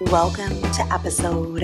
Welcome to episode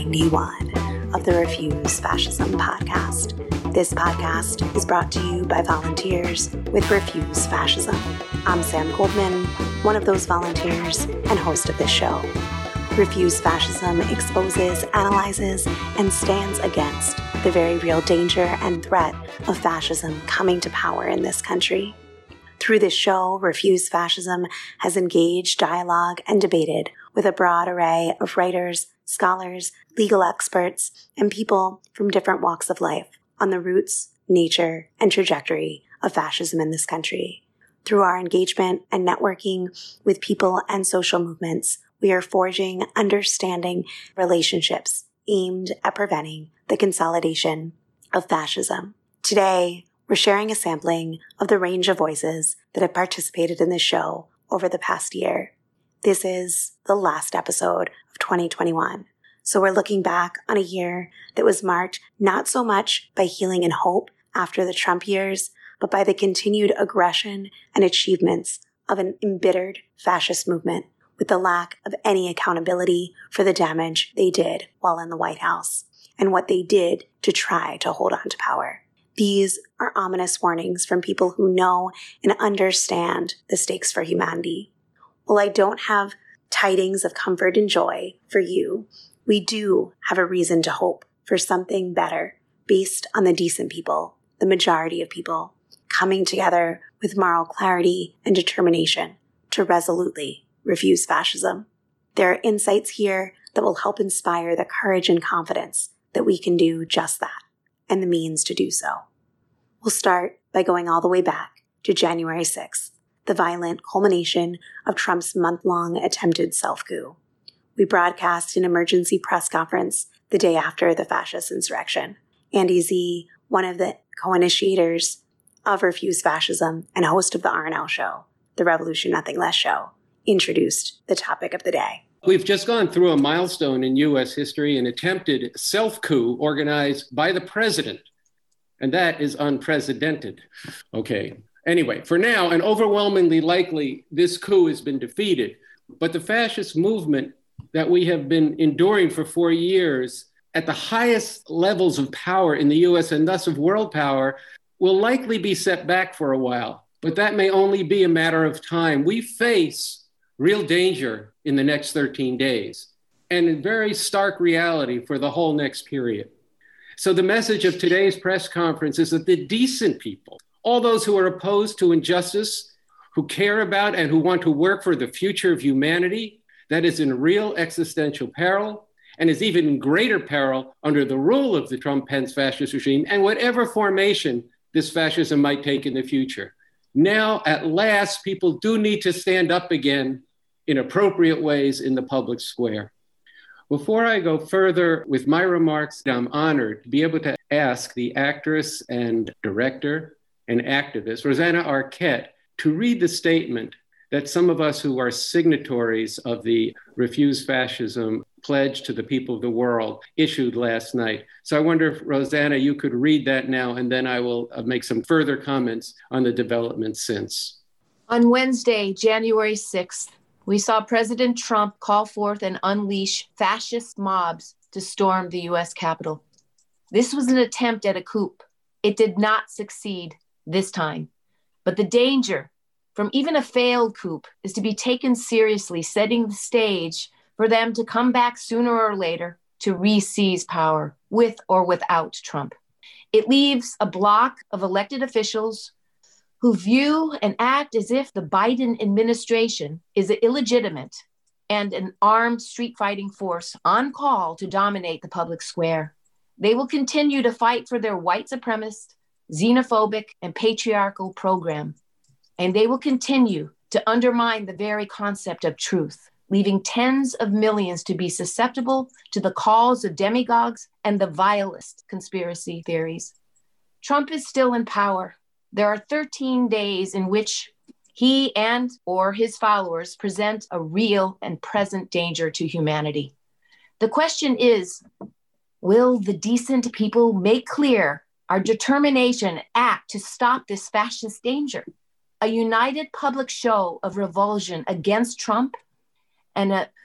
91 of the Refuse Fascism podcast. This podcast is brought to you by volunteers with Refuse Fascism. I'm Sam Goldman, one of those volunteers and host of this show. Refuse Fascism exposes, analyzes, and stands against the very real danger and threat of fascism coming to power in this country. Through this show, Refuse Fascism has engaged, dialogue, and debated with a broad array of writers, scholars, legal experts, and people from different walks of life on the roots, nature, and trajectory of fascism in this country. Through our engagement and networking with people and social movements, we are forging understanding relationships aimed at preventing the consolidation of fascism. Today, we're sharing a sampling of the range of voices that have participated in this show over the past year. This is the last episode of 2021. So we're looking back on a year that was marked not so much by healing and hope after the Trump years, but by the continued aggression and achievements of an embittered fascist movement with the lack of any accountability for the damage they did while in the White House and what they did to try to hold on to power. These are ominous warnings from people who know and understand the stakes for humanity. While I don't have tidings of comfort and joy for you, we do have a reason to hope for something better based on the decent people, the majority of people, coming together with moral clarity and determination to resolutely refuse fascism. There are insights here that will help inspire the courage and confidence that we can do just that, and the means to do so. We'll start by going all the way back to January 6th, the violent culmination of Trump's month-long attempted self-coup. We broadcast an emergency press conference the day after the fascist insurrection. Andy Z, one of the co-initiators of Refuse Fascism and host of the RNL show, the Revolution Nothing Less show, introduced the topic of the day. We've just gone through a milestone in U.S. history, an attempted self-coup organized by the president. And that is unprecedented. Okay. Anyway, for now, and overwhelmingly likely, this coup has been defeated. But the fascist movement that we have been enduring for 4 years at the highest levels of power in the U.S. and thus of world power will likely be set back for a while. But that may only be a matter of time. We face real danger in the next 13 days and a very stark reality for the whole next period. So the message of today's press conference is that the decent people, all those who are opposed to injustice, who care about and who want to work for the future of humanity, that is in real existential peril and is even in greater peril under the rule of the Trump-Pence fascist regime and whatever formation this fascism might take in the future. Now, at last, people do need to stand up again in appropriate ways in the public square. Before I go further with my remarks, I'm honored to be able to ask the actress and director and activist, Rosanna Arquette, to read the statement that some of us who are signatories of the Refuse Fascism pledge to the people of the world issued last night. So I wonder if, Rosanna, you could read that now, and then I will make some further comments on the developments since. On Wednesday, January 6th, we saw President Trump call forth and unleash fascist mobs to storm the U.S. Capitol. This was an attempt at a coup. It did not succeed this time. But the danger from even a failed coup is to be taken seriously, setting the stage for them to come back sooner or later to re-seize power with or without Trump. It leaves a block of elected officials who view and act as if the Biden administration is illegitimate and an armed street fighting force on call to dominate the public square. They will continue to fight for their white supremacist, xenophobic, and patriarchal program. And they will continue to undermine the very concept of truth, leaving tens of millions to be susceptible to the calls of demagogues and the vilest conspiracy theories. Trump is still in power. There are 13 days in which he and or his followers present a real and present danger to humanity. The question is, will the decent people make clear our determination, act to stop this fascist danger? A united public show of revulsion against Trump and a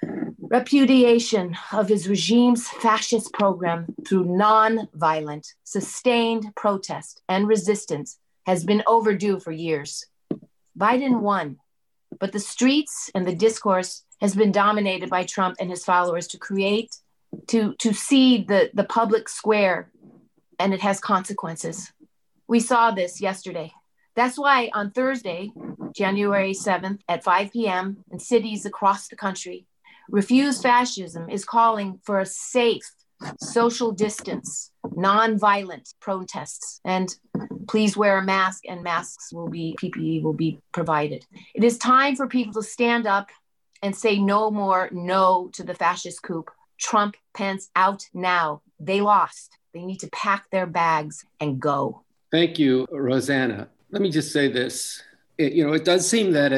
Repudiation of his regime's fascist program through non-violent, sustained protest and resistance has been overdue for years. Biden won, but the streets and the discourse has been dominated by Trump and his followers to see the public square, and it has consequences. We saw this yesterday. That's why on Thursday, January 7th at 5 p.m. in cities across the country, Refuse Fascism is calling for a safe, social distance, non-violent protests. And please wear a mask, and PPE will be provided. It is time for people to stand up and say no to the fascist coup. Trump, Pence, out now. They lost. They need to pack their bags and go. Thank you, Rosanna. Let me just say this. It does seem that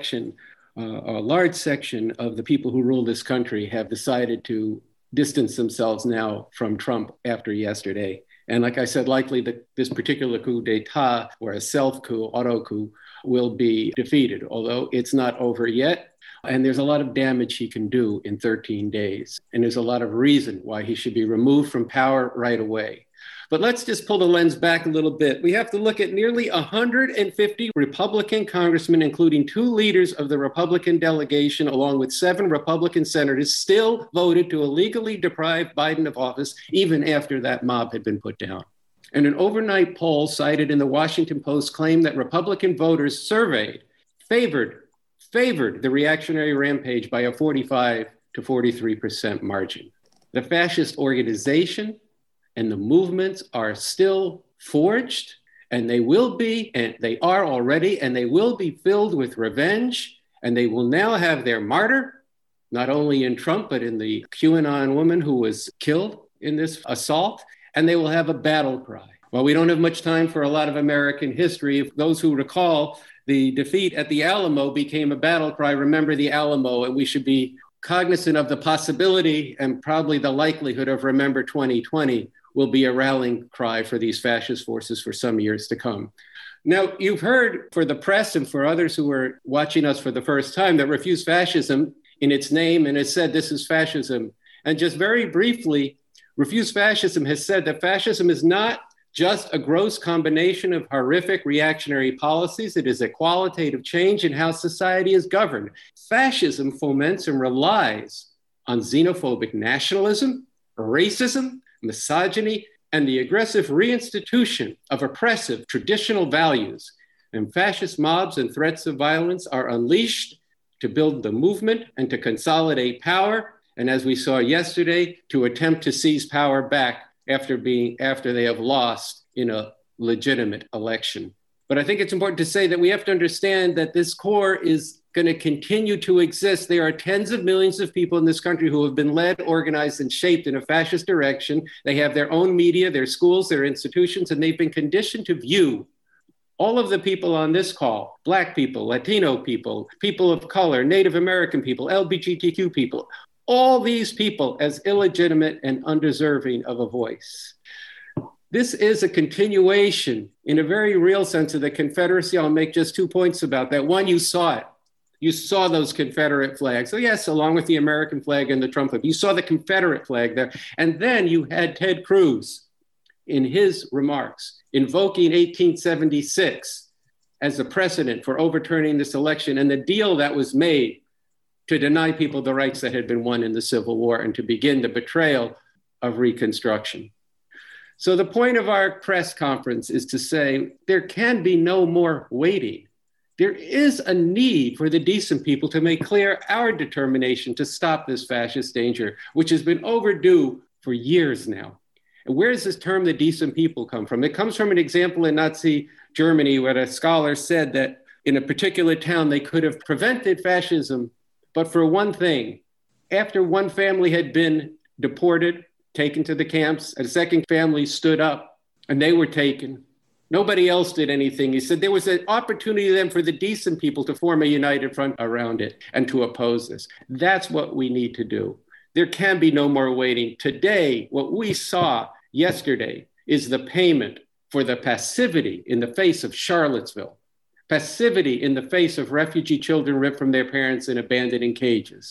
a large section of the people who rule this country have decided to distance themselves now from Trump after yesterday. And like I said, likely that this particular coup d'etat or a self-coup, auto-coup, will be defeated, although it's not over yet. And there's a lot of damage he can do in 13 days. And there's a lot of reason why he should be removed from power right away. But let's just pull the lens back a little bit. We have to look at nearly 150 Republican congressmen, including 2 leaders of the Republican delegation, along with 7 Republican senators, still voted to illegally deprive Biden of office, even after that mob had been put down. And an overnight poll cited in the Washington Post claimed that Republican voters surveyed favored the reactionary rampage by a 45 to 43% margin. The fascist organization and the movements are still forged, and they will be, and they are already, and they will be filled with revenge, and they will now have their martyr, not only in Trump, but in the QAnon woman who was killed in this assault, and they will have a battle cry. Well, we don't have much time for a lot of American history. If those who recall, the defeat at the Alamo became a battle cry, remember the Alamo, and we should be cognizant of the possibility and probably the likelihood of Remember 2020 will be a rallying cry for these fascist forces for some years to come. Now, you've heard for the press and for others who are watching us for the first time that Refuse Fascism in its name, and it said this is fascism. And just very briefly, Refuse Fascism has said that fascism is not just a gross combination of horrific reactionary policies. It is a qualitative change in how society is governed. Fascism foments and relies on xenophobic nationalism, racism, misogyny, and the aggressive reinstitution of oppressive traditional values. And fascist mobs and threats of violence are unleashed to build the movement and to consolidate power. And as we saw yesterday, to attempt to seize power back after they have lost in a legitimate election. But I think it's important to say that we have to understand that this core is going to continue to exist. There are tens of millions of people in this country who have been led, organized, and shaped in a fascist direction. They have their own media, their schools, their institutions, and they've been conditioned to view all of the people on this call, Black people, Latino people, people of color, Native American people, LGBTQ people, all these people as illegitimate and undeserving of a voice. This is a continuation in a very real sense of the Confederacy. I'll make just 2 points about that. One, you saw it. You saw those Confederate flags. So yes, along with the American flag and the Trump flag, you saw the Confederate flag there. And then you had Ted Cruz in his remarks invoking 1876 as a precedent for overturning this election and the deal that was made to deny people the rights that had been won in the Civil War and to begin the betrayal of Reconstruction. So the point of our press conference is to say there can be no more waiting. There is a need for the decent people to make clear our determination to stop this fascist danger, which has been overdue for years now. And where does this term, the decent people, come from? It comes from an example in Nazi Germany where a scholar said that in a particular town, they could have prevented fascism, but for one thing, after one family had been deported, taken to the camps, a second family stood up and they were taken. Nobody else did anything. He said there was an opportunity then for the decent people to form a united front around it and to oppose this. That's what we need to do. There can be no more waiting. Today, what we saw yesterday is the payment for the passivity in the face of Charlottesville, passivity in the face of refugee children ripped from their parents and abandoned in cages,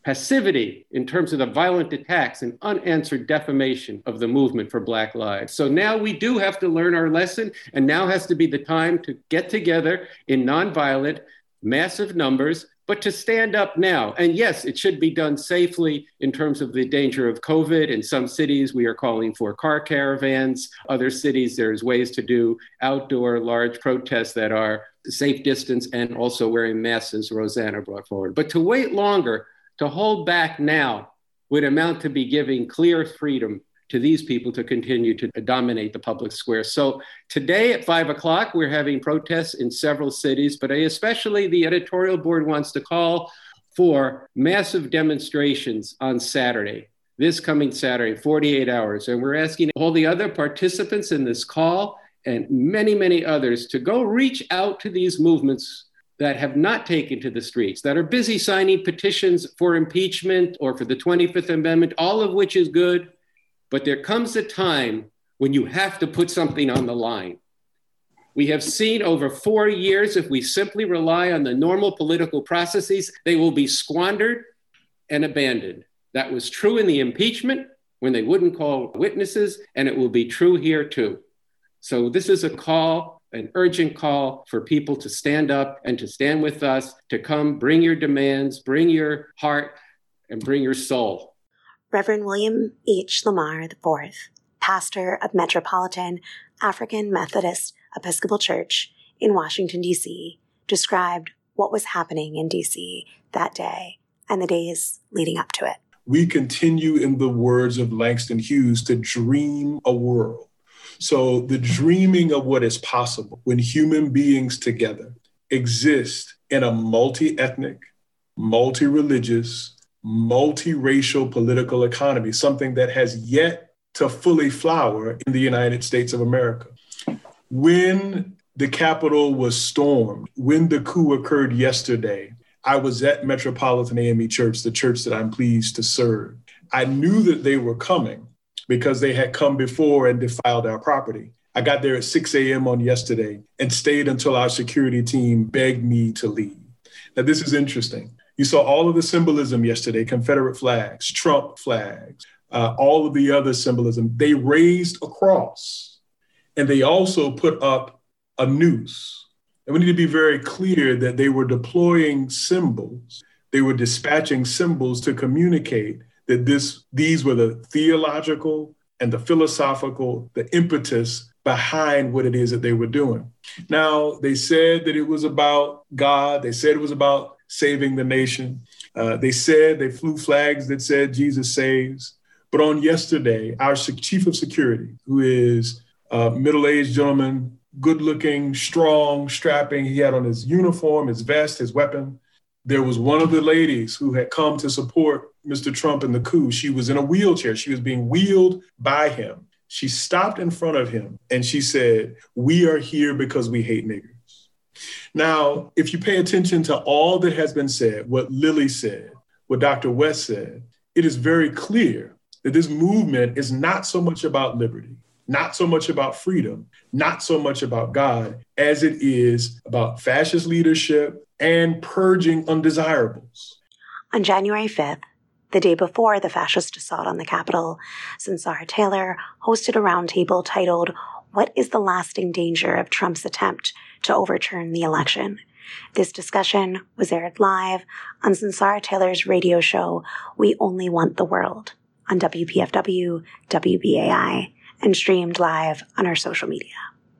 passivity in terms of the violent attacks and unanswered defamation of the movement for Black lives. So now we do have to learn our lesson, and now has to be the time to get together in nonviolent, massive numbers, but to stand up now. And yes, it should be done safely in terms of the danger of COVID. In some cities, we are calling for car caravans. Other cities, there's ways to do outdoor large protests that are safe distance and also wearing masks, as Rosanna brought forward. But to wait longer, to hold back now, would amount to be giving clear freedom to these people to continue to dominate the public square. So today at 5 o'clock, we're having protests in several cities, but especially the editorial board wants to call for massive demonstrations on Saturday, this coming Saturday, 48 hours. And we're asking all the other participants in this call and many, many others to go reach out to these movements that have not taken to the streets, that are busy signing petitions for impeachment or for the 25th Amendment, all of which is good. But there comes a time when you have to put something on the line. We have seen over 4 years, if we simply rely on the normal political processes, they will be squandered and abandoned. That was true in the impeachment when they wouldn't call witnesses, and it will be true here too. So this is a call, an urgent call for people to stand up and to stand with us, to come, bring your demands, bring your heart, and bring your soul. Reverend William H. Lamar IV, pastor of Metropolitan African Methodist Episcopal Church in Washington, D.C., described what was happening in D.C. that day and the days leading up to it. We continue, in the words of Langston Hughes, to dream a world. So the dreaming of what is possible when human beings together exist in a multi-ethnic, multi-religious, multiracial political economy, something that has yet to fully flower in the United States of America. When the Capitol was stormed, when the coup occurred yesterday, I was at Metropolitan AME Church, the church that I'm pleased to serve. I knew that they were coming because they had come before and defiled our property. I got there at 6 a.m. on yesterday and stayed until our security team begged me to leave. Now, this is interesting. You saw all of the symbolism yesterday, Confederate flags, Trump flags, all of the other symbolism. They raised a cross, and they also put up a noose. And we need to be very clear that they were deploying symbols. They were dispatching symbols to communicate that these were the theological and the philosophical, the impetus behind what it is that they were doing. Now, they said that it was about God. They said it was about saving the nation. They flew flags that said Jesus saves. But on yesterday, our chief of security, who is a middle-aged gentleman, good-looking, strong, strapping, he had on his uniform, his vest, his weapon. There was one of the ladies who had come to support Mr. Trump in the coup. She was in a wheelchair. She was being wheeled by him. She stopped in front of him and she said, "We are here because we hate niggers." Now, if you pay attention to all that has been said, what Lily said, what Dr. West said, it is very clear that this movement is not so much about liberty, not so much about freedom, not so much about God, as it is about fascist leadership and purging undesirables. On January 5th, the day before the fascist assault on the Capitol, Sunsara Taylor hosted a roundtable titled, "What is the Lasting Danger of Trump's Attempt to Overturn the Election?" This discussion was aired live on Sunsara Taylor's radio show, We Only Want the World, on WPFW, WBAI, and streamed live on our social media.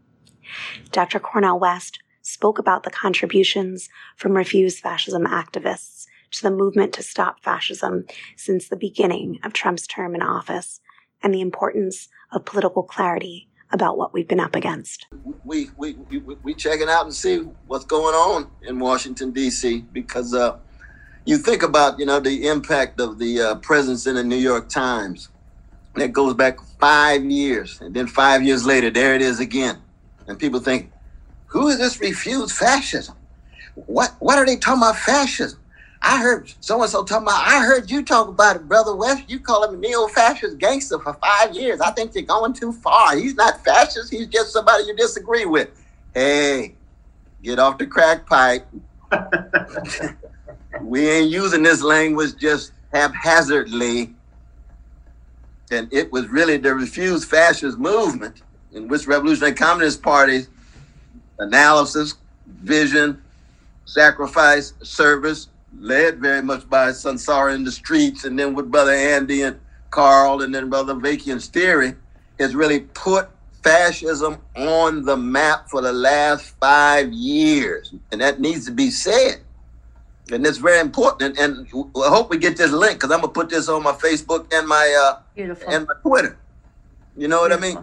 Dr. Cornel West spoke about the contributions from Refuse Fascism activists to the movement to stop fascism since the beginning of Trump's term in office, and the importance of political clarity about what we've been up against. We checking out and see what's going on in Washington, D.C., because you think about, the impact of the presence in the New York Times. That goes back 5 years, and then 5 years later, there it is again. And people think, who is this Refuse Fascism? What are they talking about fascism? I heard so-and-so talking about, I heard you talk about it, Brother West. You call him a neo-fascist gangster for 5 years. I think you're going too far. He's not fascist. He's just somebody you disagree with. Hey, get off the crack pipe. We ain't using this language just haphazardly. And it was really the Refuse Fascist movement in which Revolutionary Communist Party's analysis, vision, sacrifice, service, led very much by Sansara in the Streets, and then with Brother Andy and Carl, and then Brother Vakian's theory, has really put fascism on the map for the last 5 years. And that needs to be said. And it's very important. And I hope we get this link, because I'm going to put this on my Facebook and my Twitter. You know what I mean?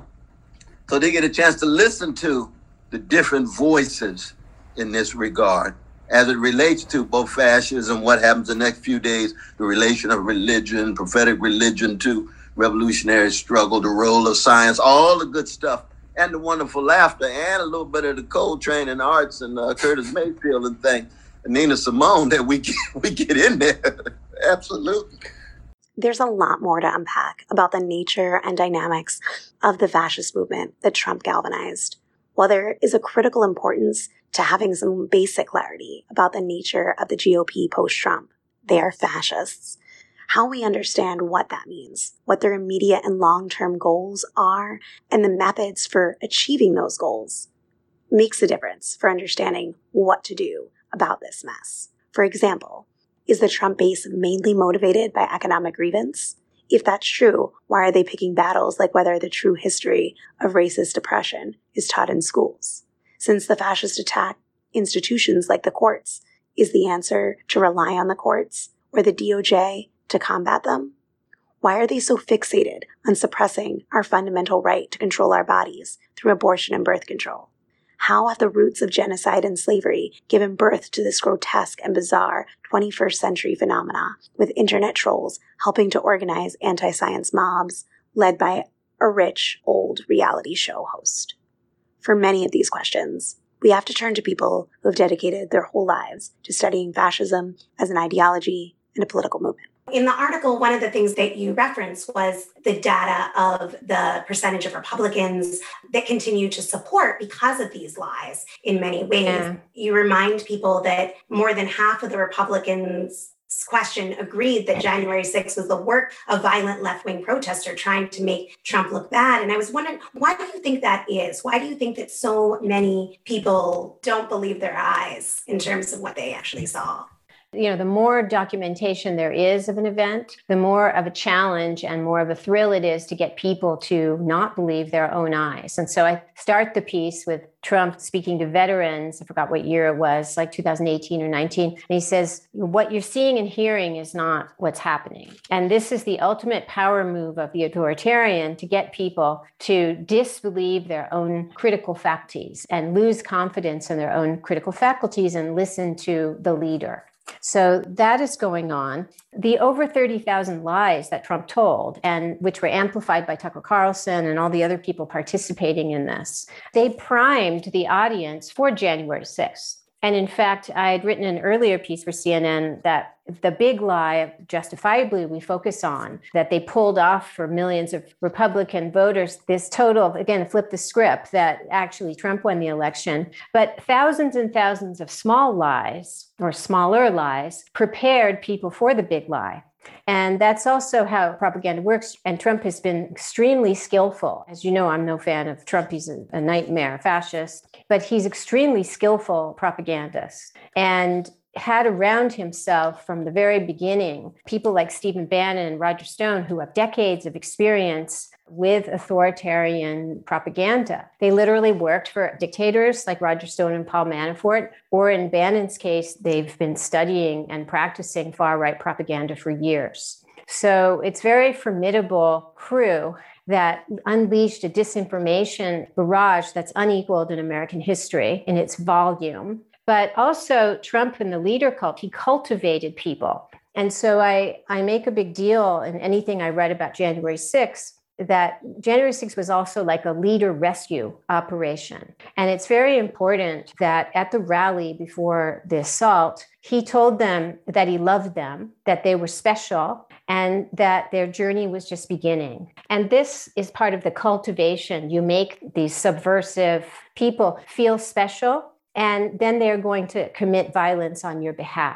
So they get a chance to listen to the different voices in this regard as it relates to both fascism, what happens the next few days, the relation of religion, prophetic religion to revolutionary struggle, the role of science, all the good stuff, and the wonderful laughter, and a little bit of the Coltrane and arts and Curtis Mayfield and things, and Nina Simone that we get in there. Absolutely. There's a lot more to unpack about the nature and dynamics of the fascist movement that Trump galvanized. While there is a critical importance to having some basic clarity about the nature of the GOP post-Trump, they are fascists. How we understand what that means, what their immediate and long-term goals are, and the methods for achieving those goals makes a difference for understanding what to do about this mess. For example, is the Trump base mainly motivated by economic grievance? If that's true, why are they picking battles like whether the true history of racist oppression is taught in schools? Since the fascists attack institutions like the courts, is the answer to rely on the courts or the DOJ to combat them? Why are they so fixated on suppressing our fundamental right to control our bodies through abortion and birth control? How have the roots of genocide and slavery given birth to this grotesque and bizarre 21st century phenomena, with internet trolls helping to organize anti-science mobs led by a rich, old reality show host? For many of these questions, we have to turn to people who have dedicated their whole lives to studying fascism as an ideology and a political movement. In the article, one of the things that you referenced was the data of the percentage of Republicans that continue to support because of these lies in many ways. Yeah. You remind people that more than half of the Republicans question agreed that January 6th was the work of violent left-wing protesters trying to make Trump look bad. And I was wondering, why do you think that is? Why do you think that so many people don't believe their eyes in terms of what they actually saw? You know, the more documentation there is of an event, the more of a challenge and more of a thrill it is to get people to not believe their own eyes. And so I start the piece with Trump speaking to veterans. I forgot what year it was, like 2018 or 19. And he says, what you're seeing and hearing is not what's happening. And this is the ultimate power move of the authoritarian, to get people to disbelieve their own critical faculties and lose confidence in their own critical faculties and listen to the leader. So that is going on. The over 30,000 lies that Trump told, and which were amplified by Tucker Carlson and all the other people participating in this, they primed the audience for January 6th. And in fact, I had written an earlier piece for CNN that the big lie, justifiably, we focus on, that they pulled off for millions of Republican voters, this total, again, flip the script, that actually Trump won the election. But thousands and thousands of small lies, or smaller lies, prepared people for the big lie. And that's also how propaganda works. And Trump has been extremely skillful. As you know, I'm no fan of Trump. He's a nightmare fascist, but he's extremely skillful propagandist, and had around himself from the very beginning people like Stephen Bannon and Roger Stone, who have decades of experience with authoritarian propaganda. They literally worked for dictators like Roger Stone and Paul Manafort, or in Bannon's case, they've been studying and practicing far-right propaganda for years. So it's very formidable crew that unleashed a disinformation barrage that's unequaled in American history in its volume. But also Trump and the leader cult, he cultivated people. And so I make a big deal in anything I write about January 6th, that January 6th was also like a leader rescue operation. And it's very important that at the rally before the assault, he told them that he loved them, that they were special, and that their journey was just beginning. And this is part of the cultivation. You make these subversive people feel special, and then they're going to commit violence on your behalf.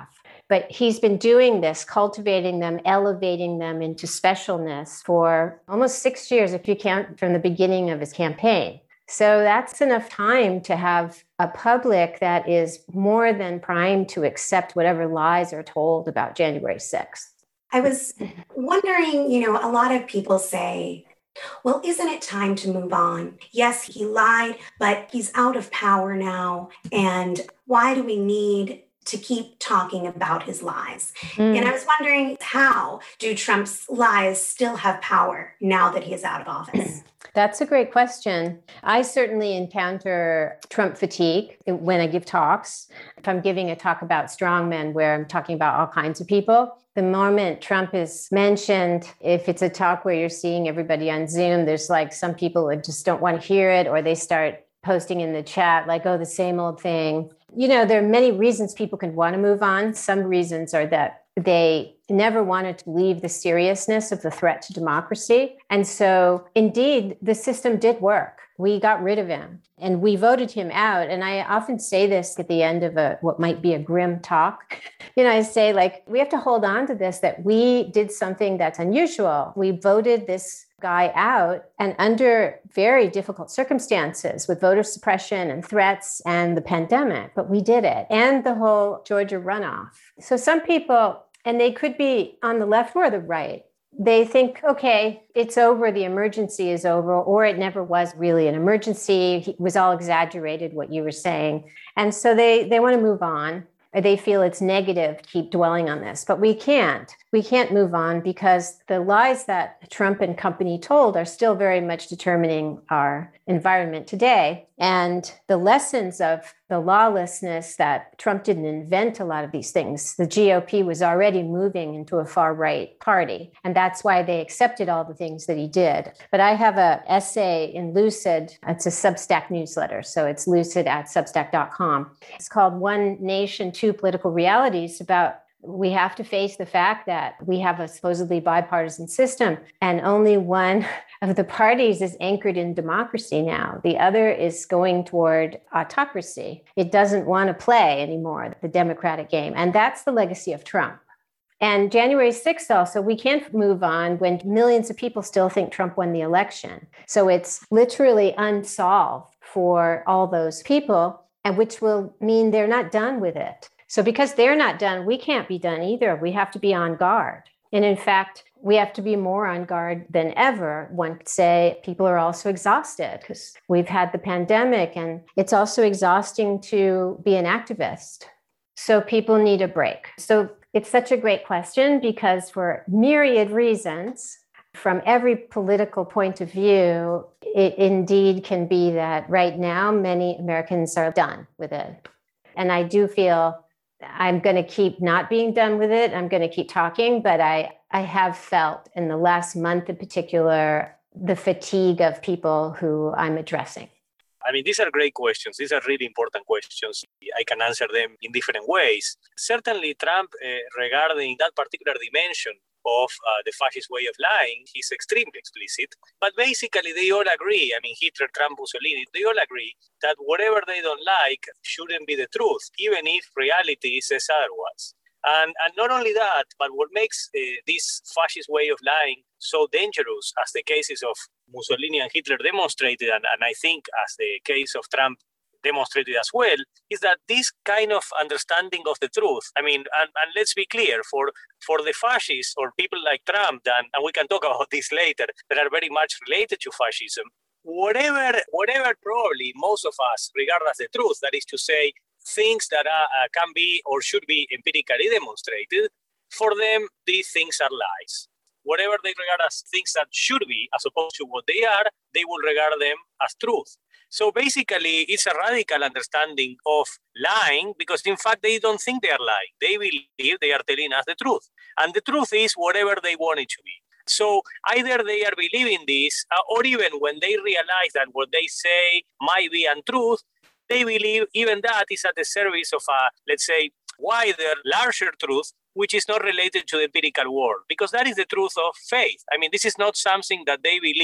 But he's been doing this, cultivating them, elevating them into specialness for almost 6 years, if you count from the beginning of his campaign. So that's enough time to have a public that is more than primed to accept whatever lies are told about January 6th. I was wondering, a lot of people say, well, isn't it time to move on? Yes, he lied, but he's out of power now. And why do we need to keep talking about his lies? And I was wondering, how do Trump's lies still have power now that he is out of office? That's a great question. I certainly encounter Trump fatigue when I give talks. If I'm giving a talk about strongmen where I'm talking about all kinds of people, the moment Trump is mentioned, if it's a talk where you're seeing everybody on Zoom, there's like some people that just don't want to hear it, or they start posting in the chat like, oh, the same old thing. There are many reasons people can want to move on. Some reasons are that they never wanted to leave the seriousness of the threat to democracy. And so, indeed, the system did work. We got rid of him and we voted him out. And I often say this at the end of what might be a grim talk. I say, we have to hold on to this, that we did something that's unusual. We voted this guy out, and under very difficult circumstances with voter suppression and threats and the pandemic, but we did it, and the whole Georgia runoff. So some people, and they could be on the left or the right, they think, okay, it's over, the emergency is over, or it never was really an emergency. It was all exaggerated, what you were saying. And so they want to move on. Or they feel it's negative to keep dwelling on this. But we can't. We can't move on because the lies that Trump and company told are still very much determining our environment today. And the lessons of the lawlessness that Trump didn't invent a lot of these things. The GOP was already moving into a far right party. And that's why they accepted all the things that he did. But I have an essay in Lucid. It's a Substack newsletter. So it's lucid@substack.com. It's called One Nation, Two Political Realities, about we have to face the fact that we have a supposedly bipartisan system and only one of the parties is anchored in democracy now. The other is going toward autocracy. It doesn't want to play anymore the democratic game. And that's the legacy of Trump. And January 6th also, we can't move on when millions of people still think Trump won the election. So it's literally unsolved for all those people, and which will mean they're not done with it. So because they're not done, we can't be done either. We have to be on guard. And in fact, we have to be more on guard than ever. One could say people are also exhausted because we've had the pandemic, and it's also exhausting to be an activist. So people need a break. So it's such a great question because for myriad reasons, from every political point of view, it indeed can be that right now, many Americans are done with it. And I do feel I'm going to keep not being done with it. I'm going to keep talking, but I have felt in the last month in particular, the fatigue of people who I'm addressing. I mean, these are great questions. These are really important questions. I can answer them in different ways. Certainly, Trump, regarding that particular dimension of the fascist way of lying, he's extremely explicit. But basically, they all agree. I mean, Hitler, Trump, Mussolini, they all agree that whatever they don't like shouldn't be the truth, even if reality says otherwise. And not only that, but what makes this fascist way of lying so dangerous, as the cases of Mussolini and Hitler demonstrated, and I think as the case of Trump demonstrated as well, is that this kind of understanding of the truth, I mean, and let's be clear, for the fascists or people like Trump, and we can talk about this later, that are very much related to fascism, whatever probably most of us regard as the truth, that is to say, things that can be or should be empirically demonstrated, for them, these things are lies. Whatever they regard as things that should be, as opposed to what they are, they will regard them as truth. So basically, it's a radical understanding of lying, because in fact, they don't think they are lying. They believe they are telling us the truth. And the truth is whatever they want it to be. So either they are believing this, or even when they realize that what they say might be untruth, they believe even that is at the service of a, let's say, wider, larger truth, which is not related to the empirical world, because that is the truth of faith. I mean, this is not something that they believe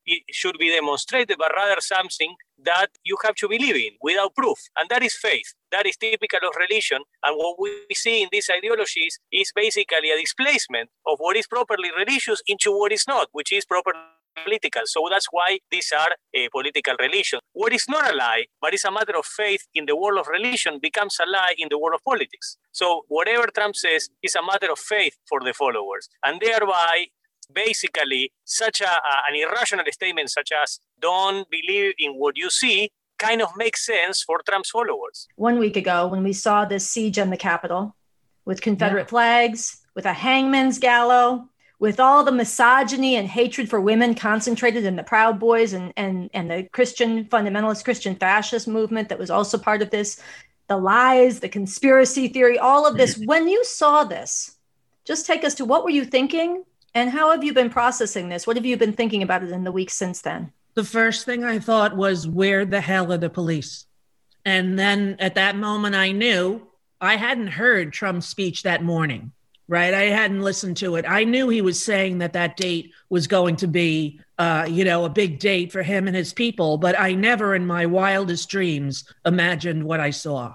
it should be demonstrated, but rather something that you have to believe in without proof. And that is faith. That is typical of religion. And what we see in these ideologies is basically a displacement of what is properly religious into what is not, which is properly political. So that's why these are a political religion. What is not a lie, but is a matter of faith in the world of religion, becomes a lie in the world of politics. So whatever Trump says is a matter of faith for the followers. And thereby, basically, such an irrational statement such as don't believe in what you see kind of makes sense for Trump's followers. 1 week ago, when we saw this siege on the Capitol with Confederate flags, with a hangman's gallows, with all the misogyny and hatred for women concentrated in the Proud Boys and the Christian fundamentalist Christian fascist movement that was also part of this, the lies, the conspiracy theory, all of this. When you saw this, just take us to what were you thinking? And how have you been processing this? What have you been thinking about it in the weeks since then? The first thing I thought was, where the hell are the police? And then at that moment, I knew I hadn't heard Trump's speech that morning, right? I hadn't listened to it. I knew he was saying that date was going to be, a big date for him and his people, but I never in my wildest dreams imagined what I saw.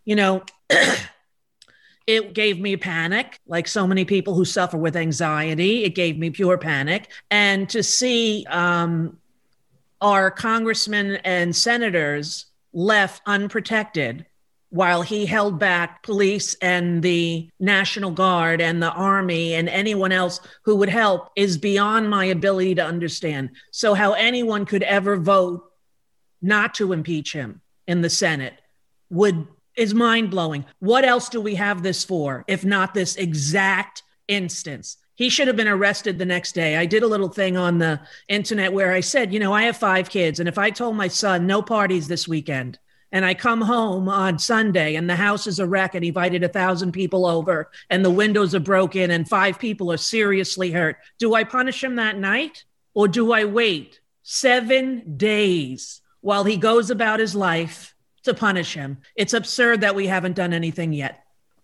It gave me panic, like so many people who suffer with anxiety. It gave me pure panic. And to see our congressmen and senators left unprotected while he held back police and the National Guard and the Army and anyone else who would help is beyond my ability to understand. So how anyone could ever vote not to impeach him in the Senate is mind-blowing. What else do we have this for, if not this exact instance? He should have been arrested the next day. I did a little thing on the internet where I said, I have 5 kids, and if I told my son no parties this weekend, and I come home on Sunday and the house is a wreck and he invited 1,000 people over and the windows are broken and 5 people are seriously hurt, do I punish him that night? Or do I wait 7 days while he goes about his life to punish him? It's absurd that we haven't done anything yet.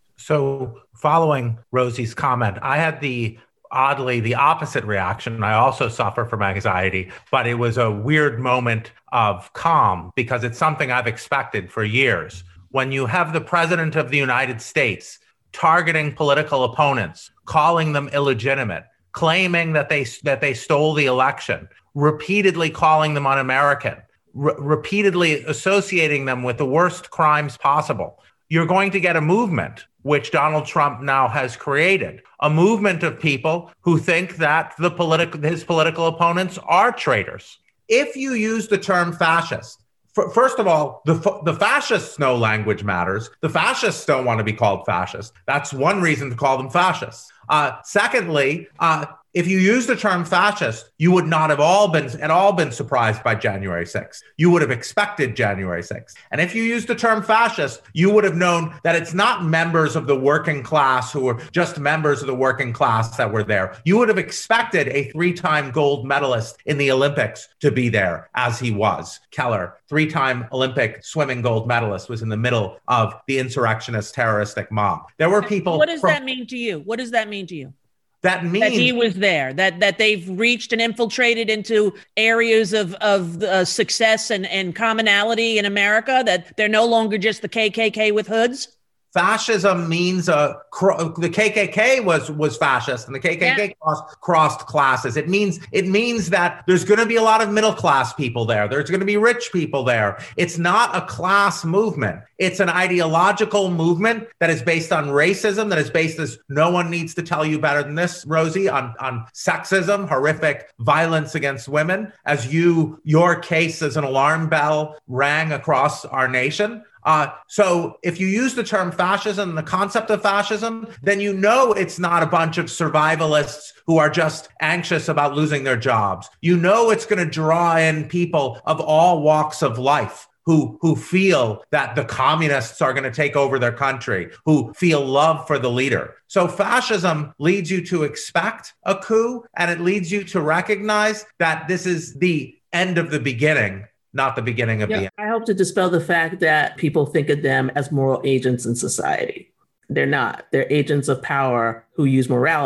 So following Rosie's comment, I had the opposite reaction. I also suffer from anxiety, but it was a weird moment of calm because it's something I've expected for years. When you have the president of the United States targeting political opponents, calling them illegitimate, claiming that they stole the election, repeatedly calling them un-American, repeatedly associating them with the worst crimes possible, you're going to get a movement, which Donald Trump now has created, a movement of people who think that his political opponents are traitors. If you use the term fascist, first of all, the fascists know language matters. The fascists don't want to be called fascist. That's one reason to call them fascists. Secondly, if you use the term fascist, you would not have all been surprised by January 6th. You would have expected January 6th. And if you use the term fascist, you would have known that it's not members of the working class who were just members of the working class that were there. You would have expected a 3-time gold medalist in the Olympics to be there, as he was. Keller, 3-time Olympic swimming gold medalist, was in the middle of the insurrectionist terroristic mob. There were people. What does that mean to you? What does that mean to you? That means that he was there, that they've reached and infiltrated into areas of success and commonality in America, that they're no longer just the KKK with hoods? Fascism means the KKK was fascist, and the KKK crossed classes. It means that there's going to be a lot of middle class people there. There's going to be rich people there. It's not a class movement. It's an ideological movement that is based on racism, that is based, as no one needs to tell you better than this, Rosie, on sexism, horrific violence against women, as your case as an alarm bell rang across our nation. So if you use the term fascism, the concept of fascism, then you know it's not a bunch of survivalists who are just anxious about losing their jobs. You know it's going to draw in people of all walks of life who feel that the communists are going to take over their country, who feel love for the leader. So fascism leads you to expect a coup, and it leads you to recognize that this is the end of the beginning, not the beginning of the end. I hope to dispel the fact that people think of them as moral agents in society. They're not. They're agents of power who use morality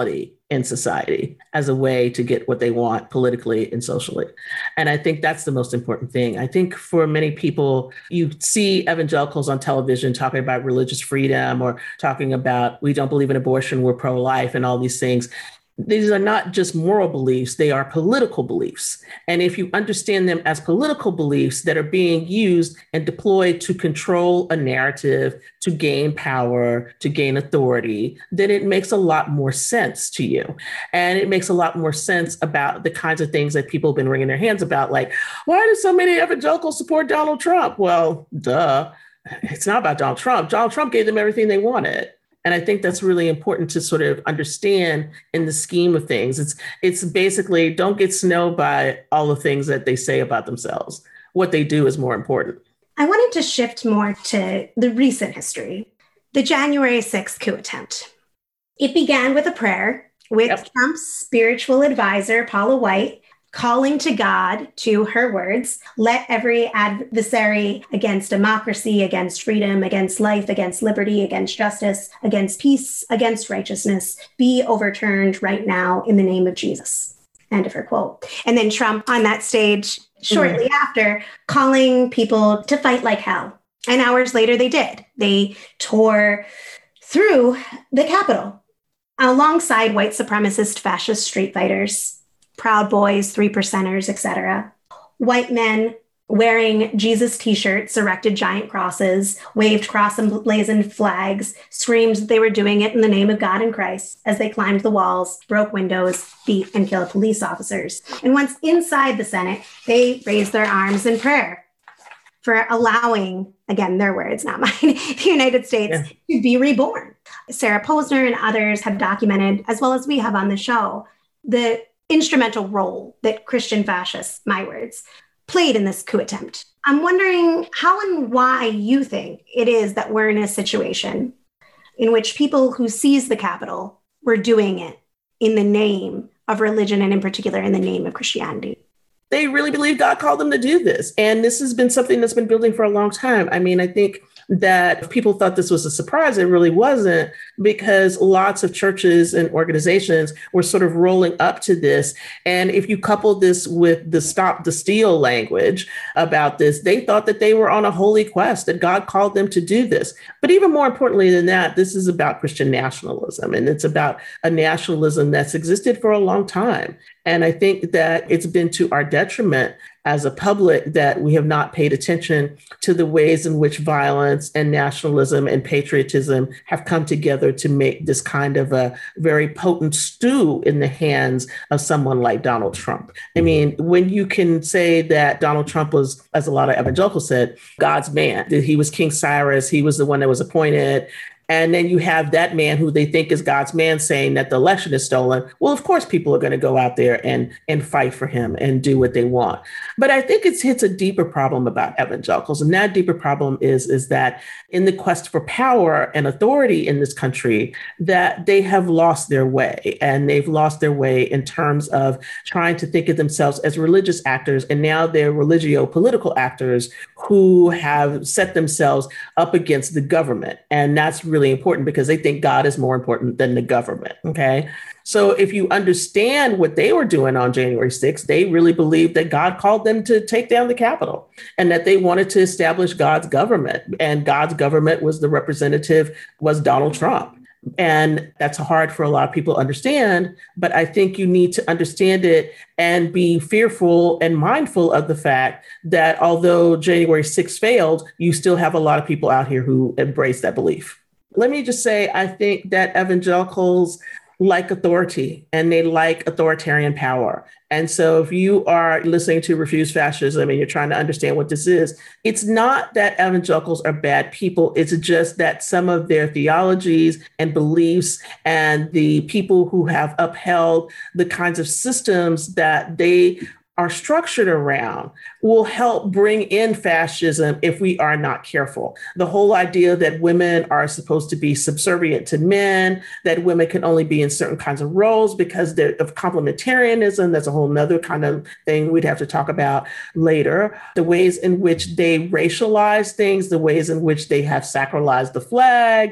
in society as a way to get what they want politically and socially. And I think that's the most important thing. I think for many people, you see evangelicals on television talking about religious freedom or talking about we don't believe in abortion, we're pro-life and all these things. These are not just moral beliefs, they are political beliefs. And if you understand them as political beliefs that are being used and deployed to control a narrative, to gain power, to gain authority, then it makes a lot more sense to you. And it makes a lot more sense about the kinds of things that people have been wringing their hands about, like, why do so many evangelicals support Donald Trump? Well, duh, it's not about Donald Trump. Donald Trump gave them everything they wanted. And I think that's really important to sort of understand in the scheme of things. It's basically don't get snowed by all the things that they say about themselves. What they do is more important. I wanted to shift more to the recent history, the January 6th coup attempt. It began with a prayer with Trump's spiritual advisor, Paula White, calling to God, to her words, let every adversary against democracy, against freedom, against life, against liberty, against justice, against peace, against righteousness be overturned right now in the name of Jesus. End of her quote. And then Trump on that stage shortly after calling people to fight like hell. And hours later they did. They tore through the Capitol alongside white supremacist fascist street fighters, Proud Boys, 3%ers, etc. White men wearing Jesus t-shirts, erected giant crosses, waved cross emblazoned flags, screamed that they were doing it in the name of God and Christ as they climbed the walls, broke windows, beat and killed police officers. And once inside the Senate, they raised their arms in prayer for allowing, again, their words, not mine, the United States to be reborn. Sarah Posner and others have documented, as well as we have on the show, the instrumental role that Christian fascists, my words, played in this coup attempt. I'm wondering how and why you think it is that we're in a situation in which people who seized the Capitol were doing it in the name of religion and in particular in the name of Christianity. They really believe God called them to do this. And this has been something that's been building for a long time. I mean, I think that if people thought this was a surprise, it really wasn't, because lots of churches and organizations were sort of rolling up to this. And if you couple this with the stop the steal language about this, they thought that they were on a holy quest, that God called them to do this. But even more importantly than that, this is about Christian nationalism, and it's about a nationalism that's existed for a long time. And I think that it's been to our detriment as a public that we have not paid attention to the ways in which violence and nationalism and patriotism have come together to make this kind of a very potent stew in the hands of someone like Donald Trump. I mean, when you can say that Donald Trump was, as a lot of evangelicals said, God's man, that he was King Cyrus, he was the one that was appointed. And then you have that man who they think is God's man saying that the election is stolen. Well, of course, people are going to go out there and fight for him and do what they want. But I think it hits a deeper problem about evangelicals. And that deeper problem is that in the quest for power and authority in this country, that they have lost their way. And they've lost their way in terms of trying to think of themselves as religious actors. And now they're religio-political actors who have set themselves up against the government. And that's really important because they think God is more important than the government. Okay. So if you understand what they were doing on January 6th, they really believed that God called them to take down the Capitol and that they wanted to establish God's government. And God's government was the representative, was Donald Trump. And that's hard for a lot of people to understand, but I think you need to understand it and be fearful and mindful of the fact that although January 6th failed, you still have a lot of people out here who embrace that belief. Let me just say, I think that evangelicals like authority and they like authoritarian power. And so if you are listening to Refuse Fascism and you're trying to understand what this is, it's not that evangelicals are bad people. It's just that some of their theologies and beliefs and the people who have upheld the kinds of systems that they are structured around will help bring in fascism if we are not careful. The whole idea that women are supposed to be subservient to men, that women can only be in certain kinds of roles because of complementarianism, that's a whole nother kind of thing we'd have to talk about later. The ways in which they racialize things, the ways in which they have sacralized the flag,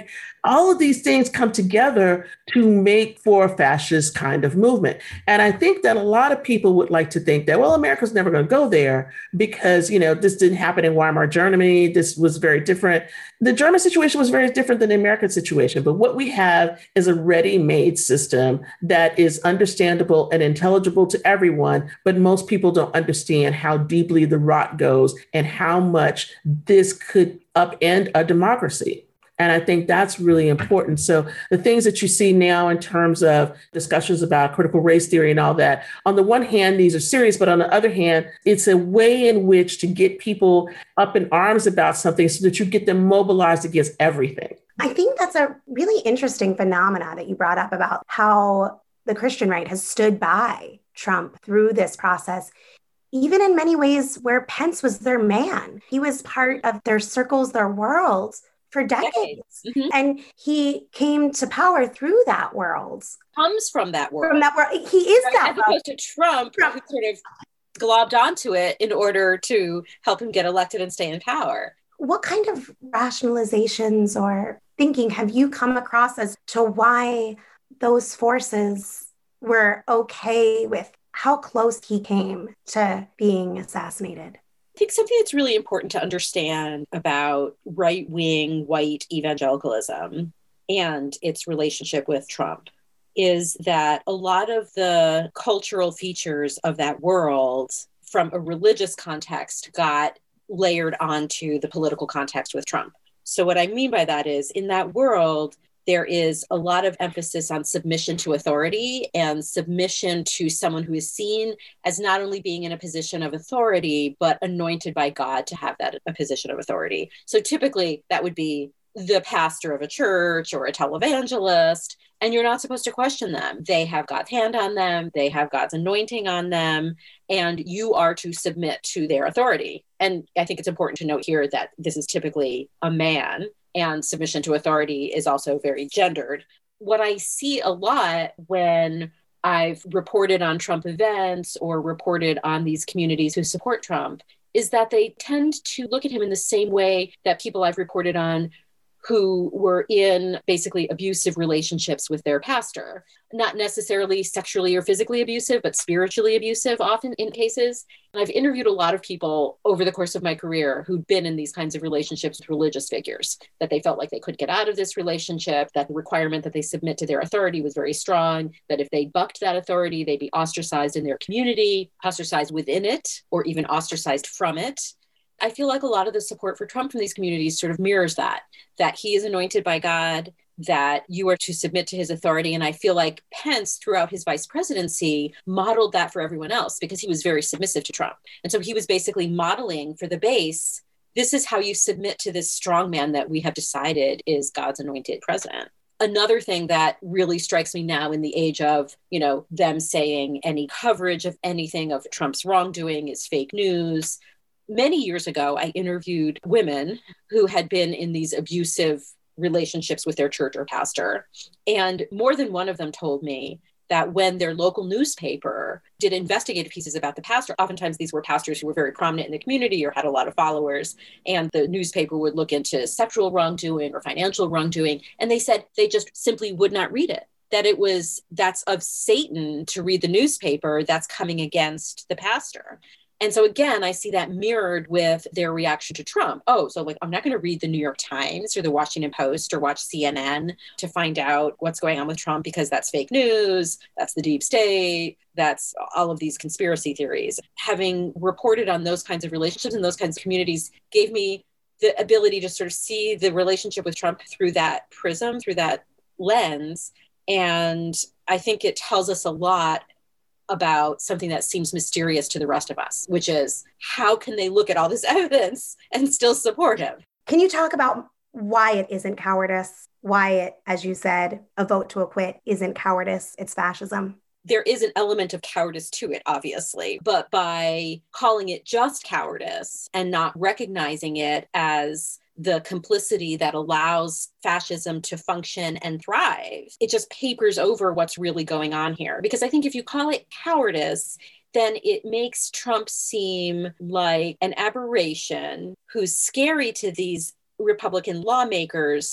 All of these things come together to make for a fascist kind of movement. And I think that a lot of people would like to think that, well, America's never going to go there because, this didn't happen in Weimar Germany. This was very different. The German situation was very different than the American situation. But what we have is a ready-made system that is understandable and intelligible to everyone, but most people don't understand how deeply the rot goes and how much this could upend a democracy. And I think that's really important. So the things that you see now in terms of discussions about critical race theory and all that, on the one hand, these are serious, but on the other hand, it's a way in which to get people up in arms about something so that you get them mobilized against everything. I think that's a really interesting phenomena that you brought up about how the Christian right has stood by Trump through this process, even in many ways where Pence was their man. He was part of their circles, their worlds for decades. Mm-hmm. And he came to power through that world. Comes from that world. From that world. He is right? That As opposed to Trump, who sort of globbed onto it in order to help him get elected and stay in power. What kind of rationalizations or thinking have you come across as to why those forces were okay with how close he came to being assassinated? I think something that's really important to understand about right-wing white evangelicalism and its relationship with Trump is that a lot of the cultural features of that world from a religious context got layered onto the political context with Trump. So what I mean by that is in that world, there is a lot of emphasis on submission to authority and submission to someone who is seen as not only being in a position of authority, but anointed by God to have that a position of authority. So typically that would be the pastor of a church or a televangelist, and you're not supposed to question them. They have God's hand on them. They have God's anointing on them, and you are to submit to their authority. And I think it's important to note here that this is typically a man, and submission to authority is also very gendered. What I see a lot when I've reported on Trump events or reported on these communities who support Trump is that they tend to look at him in the same way that people I've reported on who were in basically abusive relationships with their pastor, not necessarily sexually or physically abusive, but spiritually abusive often in cases. And I've interviewed a lot of people over the course of my career who'd been in these kinds of relationships with religious figures, that they felt like they could get out of this relationship, that the requirement that they submit to their authority was very strong, that if they bucked that authority, they'd be ostracized in their community, ostracized within it, or even ostracized from it. I feel like a lot of the support for Trump from these communities sort of mirrors that he is anointed by God, that you are to submit to his authority. And I feel like Pence, throughout his vice presidency, modeled that for everyone else because he was very submissive to Trump. And so he was basically modeling for the base, this is how you submit to this strong man that we have decided is God's anointed president. Another thing that really strikes me now in the age of, them saying any coverage of anything of Trump's wrongdoing is fake news. Many years ago, I interviewed women who had been in these abusive relationships with their church or pastor. And more than one of them told me that when their local newspaper did investigative pieces about the pastor, oftentimes these were pastors who were very prominent in the community or had a lot of followers, and the newspaper would look into sexual wrongdoing or financial wrongdoing, and they said they just simply would not read it. That's of Satan to read the newspaper that's coming against the pastor. And so again, I see that mirrored with their reaction to Trump. Oh, so I'm not going to read the New York Times or the Washington Post or watch CNN to find out what's going on with Trump because that's fake news, that's the deep state, that's all of these conspiracy theories. Having reported on those kinds of relationships and those kinds of communities gave me the ability to sort of see the relationship with Trump through that prism, through that lens. And I think it tells us a lot about something that seems mysterious to the rest of us, which is how can they look at all this evidence and still support him? Can you talk about why it isn't cowardice? Why it, as you said, a vote to acquit isn't cowardice, it's fascism? There is an element of cowardice to it, obviously, but by calling it just cowardice and not recognizing it as the complicity that allows fascism to function and thrive, it just papers over what's really going on here. Because I think if you call it cowardice, then it makes Trump seem like an aberration who's scary to these Republican lawmakers,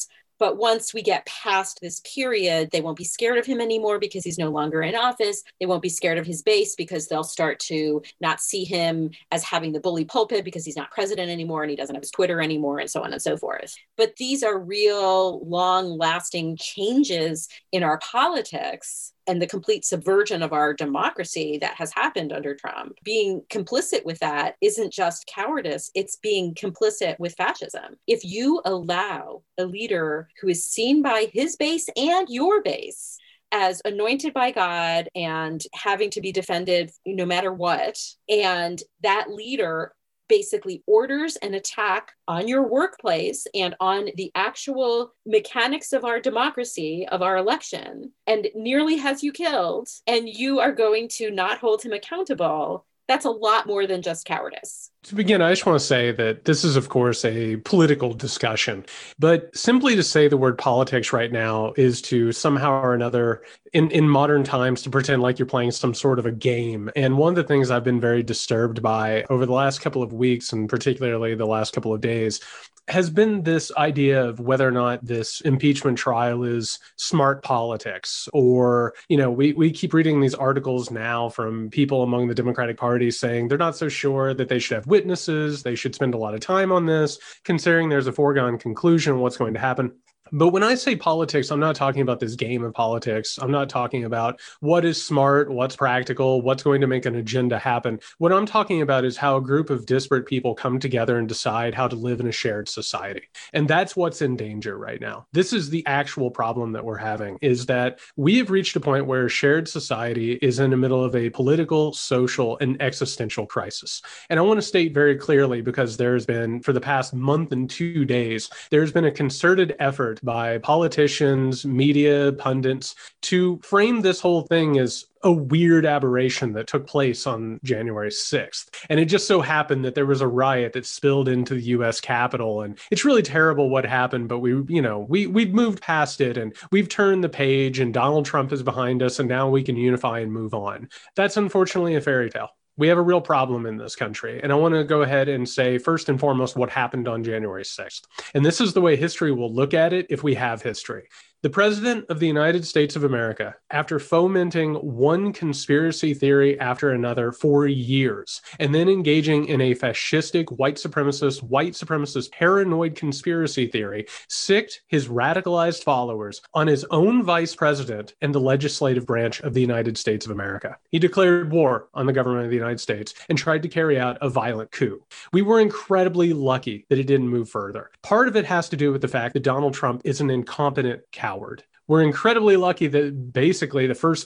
But once we get past this period, they won't be scared of him anymore because he's no longer in office. They won't be scared of his base because they'll start to not see him as having the bully pulpit because he's not president anymore and he doesn't have his Twitter anymore and so on and so forth. But these are real long-lasting changes in our politics and the complete subversion of our democracy that has happened under Trump. Being complicit with that isn't just cowardice, it's being complicit with fascism. If you allow a leader who is seen by his base and your base as anointed by God and having to be defended no matter what, and that leader basically orders an attack on your workplace and on the actual mechanics of our democracy, of our election, and nearly has you killed, and you are going to not hold him accountable, that's a lot more than just cowardice. To begin, I just want to say that this is, of course, a political discussion, but simply to say the word politics right now is to somehow or another, in modern times, to pretend like you're playing some sort of a game. And one of the things I've been very disturbed by over the last couple of weeks, and particularly the last couple of days, has been this idea of whether or not this impeachment trial is smart politics, or, we keep reading these articles now from people among the Democratic Party saying they're not so sure that they should have witnesses, they should spend a lot of time on this, considering there's a foregone conclusion what's going to happen. But when I say politics, I'm not talking about this game of politics. I'm not talking about what is smart, what's practical, what's going to make an agenda happen. What I'm talking about is how a group of disparate people come together and decide how to live in a shared society. And that's what's in danger right now. This is the actual problem that we're having, is that we have reached a point where shared society is in the middle of a political, social, and existential crisis. And I want to state very clearly, because there's been, for the past month and 2 days, there's been a concerted effort by politicians, media, pundits, to frame this whole thing as a weird aberration that took place on January 6th. And it just so happened that there was a riot that spilled into the US Capitol. And it's really terrible what happened, but we've moved past it and we've turned the page and Donald Trump is behind us and now we can unify and move on. That's unfortunately a fairy tale. We have a real problem in this country. And I want to go ahead and say, first and foremost, what happened on January 6th. And this is the way history will look at it if we have history. The President of the United States of America, after fomenting one conspiracy theory after another for years, and then engaging in a fascistic, white supremacist paranoid conspiracy theory, sicked his radicalized followers on his own vice president and the legislative branch of the United States of America. He declared war on the government of the United States and tried to carry out a violent coup. We were incredibly lucky that it didn't move further. Part of it has to do with the fact that Donald Trump is an incompetent coward. We're incredibly lucky that basically the first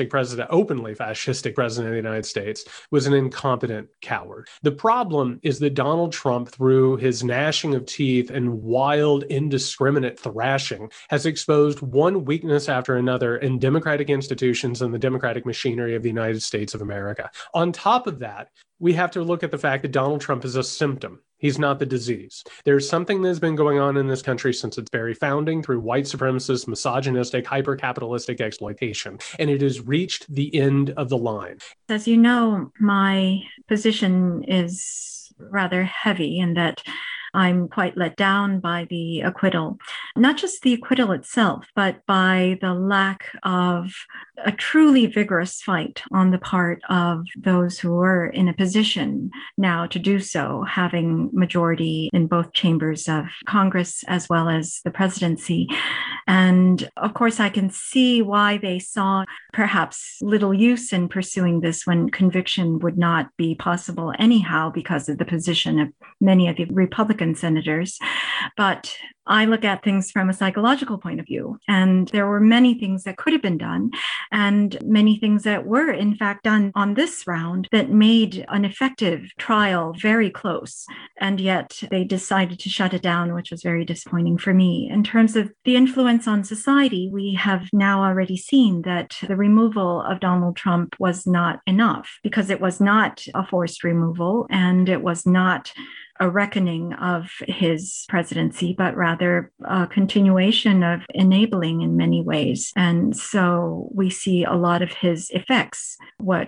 openly fascistic president of the United States was an incompetent coward. The problem is that Donald Trump, through his gnashing of teeth and wild, indiscriminate thrashing, has exposed one weakness after another in democratic institutions and the democratic machinery of the United States of America. On top of that, we have to look at the fact that Donald Trump is a symptom. He's not the disease. There's something that's been going on in this country since its very founding through white supremacist, misogynistic, hyper-capitalistic exploitation, and it has reached the end of the line. As you know, my position is rather heavy in that I'm quite let down by the acquittal, not just the acquittal itself, but by the lack of a truly vigorous fight on the part of those who are in a position now to do so, having majority in both chambers of Congress as well as the presidency. And of course, I can see why they saw perhaps little use in pursuing this when conviction would not be possible anyhow because of the position of many of the Republican senators. But I look at things from a psychological point of view, and there were many things that could have been done and many things that were in fact done on this round that made an effective trial very close. And yet they decided to shut it down, which was very disappointing for me. In terms of the influence on society, we have now already seen that the removal of Donald Trump was not enough because it was not a forced removal and it was not a reckoning of his presidency, but rather a continuation of enabling in many ways. And so we see a lot of his effects. What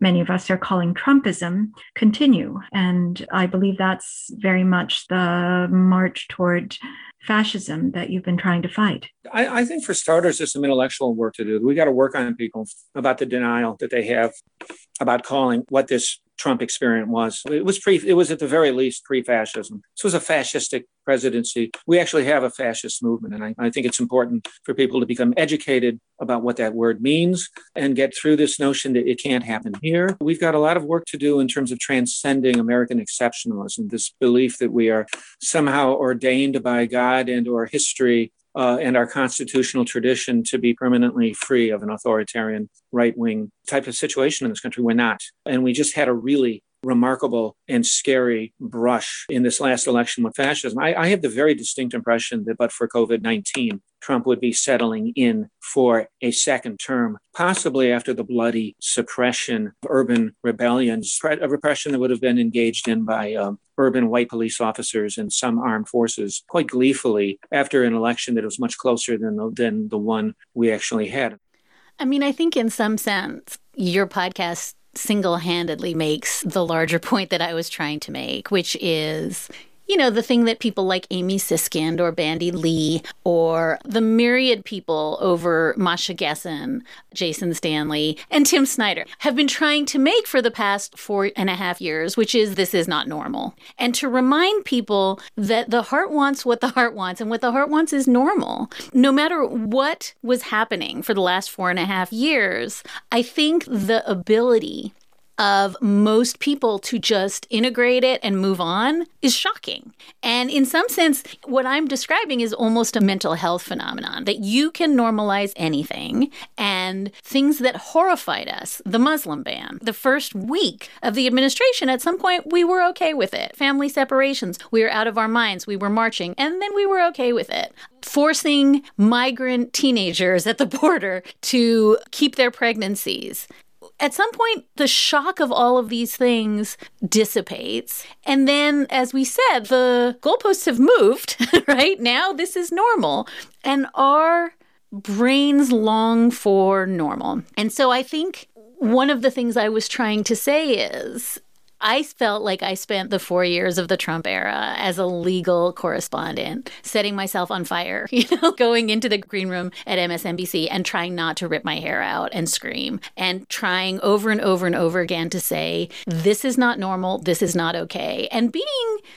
many of us are calling Trumpism continue. And I believe that's very much the march toward fascism that you've been trying to fight. I think for starters, there's some intellectual work to do. We got to work on people about the denial that they have about calling what this Trump experience was. It was at the very least pre-fascism. This was a fascistic presidency. We actually have a fascist movement. And I think it's important for people to become educated about what that word means and get through this notion that it can't happen here. We've got a lot of work to do in terms of transcending American exceptionalism, this belief that we are somehow ordained by God and or history and our constitutional tradition to be permanently free of an authoritarian right-wing type of situation in this country. We're not. And we just had a really remarkable and scary brush in this last election with fascism. I have the very distinct impression that but for COVID-19, Trump would be settling in for a second term, possibly after the bloody suppression of urban rebellions, a repression that would have been engaged in by urban white police officers and some armed forces quite gleefully after an election that was much closer than the one we actually had. I mean, I think in some sense, your podcast single-handedly makes the larger point that I was trying to make, which is, you know, the thing that people like Amy Siskind or Bandy Lee or the myriad people over Masha Gessen, Jason Stanley, and Tim Snyder have been trying to make for the past 4.5 years, which is this is not normal. And to remind people that the heart wants what the heart wants, and what the heart wants is normal. No matter what was happening for the last 4.5 years, I think the ability of most people to just integrate it and move on is shocking. And in some sense, what I'm describing is almost a mental health phenomenon, that you can normalize anything, and things that horrified us, the Muslim ban, the first week of the administration, at some point we were okay with it. Family separations, we were out of our minds, we were marching, and then we were okay with it. Forcing migrant teenagers at the border to keep their pregnancies. At some point, the shock of all of these things dissipates. And then, as we said, the goalposts have moved, right? Now this is normal. And our brains long for normal. And so I think one of the things I was trying to say is, I felt like I spent the 4 years of the Trump era as a legal correspondent, setting myself on fire, going into the green room at MSNBC and trying not to rip my hair out and scream, and trying over and over and over again to say, this is not normal, this is not okay. And being,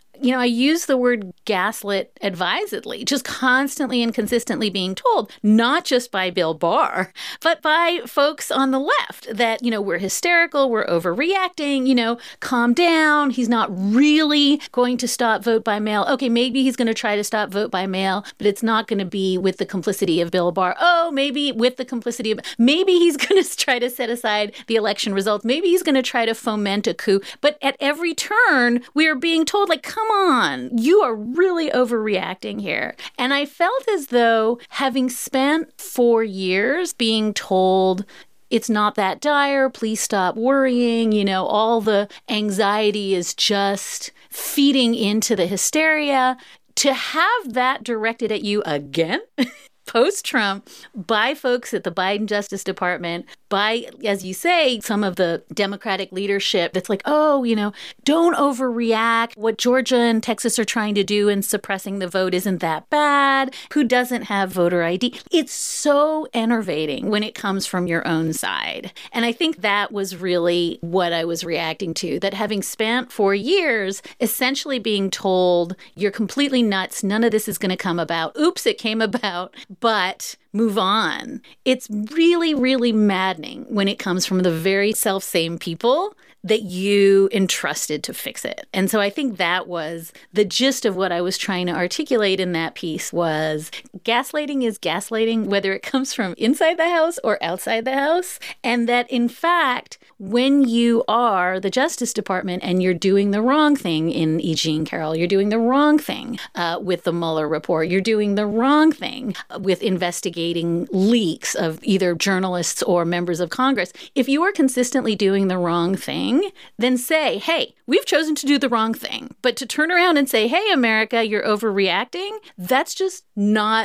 I use the word gaslit advisedly, just constantly and consistently being told, not just by Bill Barr, but by folks on the left that, we're hysterical, we're overreacting, calm down. He's not really going to stop vote by mail. Okay, maybe he's going to try to stop vote by mail, but it's not going to be with the complicity of Bill Barr. Oh, maybe with the complicity of, maybe he's going to try to set aside the election results. Maybe he's going to try to foment a coup. But at every turn, we are being told, come on, you are really overreacting here. And I felt as though, having spent 4 years being told, it's not that dire, please stop worrying, all the anxiety is just feeding into the hysteria, to have that directed at you again post-Trump by folks at the Biden Justice Department, by, as you say, some of the Democratic leadership that's like, oh, don't overreact. What Georgia and Texas are trying to do in suppressing the vote isn't that bad. Who doesn't have voter ID? It's so enervating when it comes from your own side. And I think that was really what I was reacting to, that having spent 4 years essentially being told, you're completely nuts, none of this is going to come about. Oops, it came about, but move on. It's really, really maddening when it comes from the very self-same people that you entrusted to fix it. And so I think that was the gist of what I was trying to articulate in that piece, was gaslighting is gaslighting, whether it comes from inside the house or outside the house. And that, in fact, when you are the Justice Department and you're doing the wrong thing in E. Jean Carroll, you're doing the wrong thing with the Mueller report, you're doing the wrong thing with investigating leaks of either journalists or members of Congress. If you are consistently doing the wrong thing, then say, hey, we've chosen to do the wrong thing. But to turn around and say, hey, America, you're overreacting, that's just not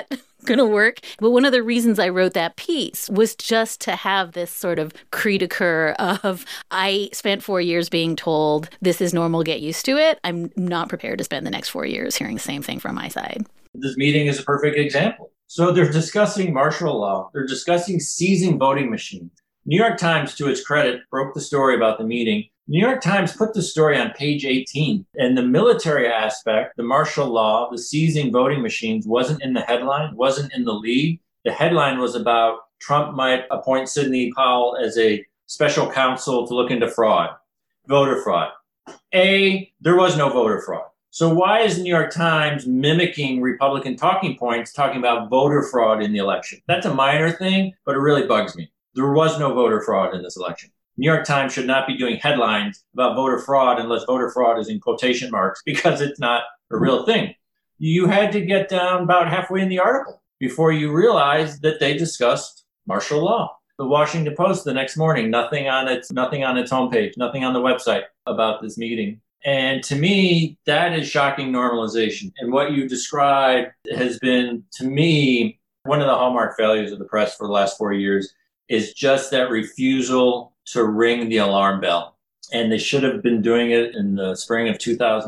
going to work. But one of the reasons I wrote that piece was just to have this sort of cri de coeur of, I spent 4 years being told this is normal, get used to it. I'm not prepared to spend the next 4 years hearing the same thing from my side. This meeting is a perfect example. So they're discussing martial law. They're discussing seizing voting machines. New York Times, to its credit, broke the story about the meeting. New York Times put the story on page 18. And the military aspect, the martial law, the seizing voting machines wasn't in the headline, wasn't in the lead. The headline was about Trump might appoint Sidney Powell as a special counsel to look into fraud, voter fraud. There was no voter fraud. So why is the New York Times mimicking Republican talking points, talking about voter fraud in the election? That's a minor thing, but it really bugs me. There was no voter fraud in this election. New York Times should not be doing headlines about voter fraud unless voter fraud is in quotation marks, because it's not a real thing. You had to get down about halfway in the article before you realized that they discussed martial law. The Washington Post the next morning, nothing on its homepage, nothing on the website about this meeting. And to me, that is shocking normalization. And what you described has been, to me, one of the hallmark failures of the press for the last 4 years is just that refusal to ring the alarm bell. And they should have been doing it in the spring of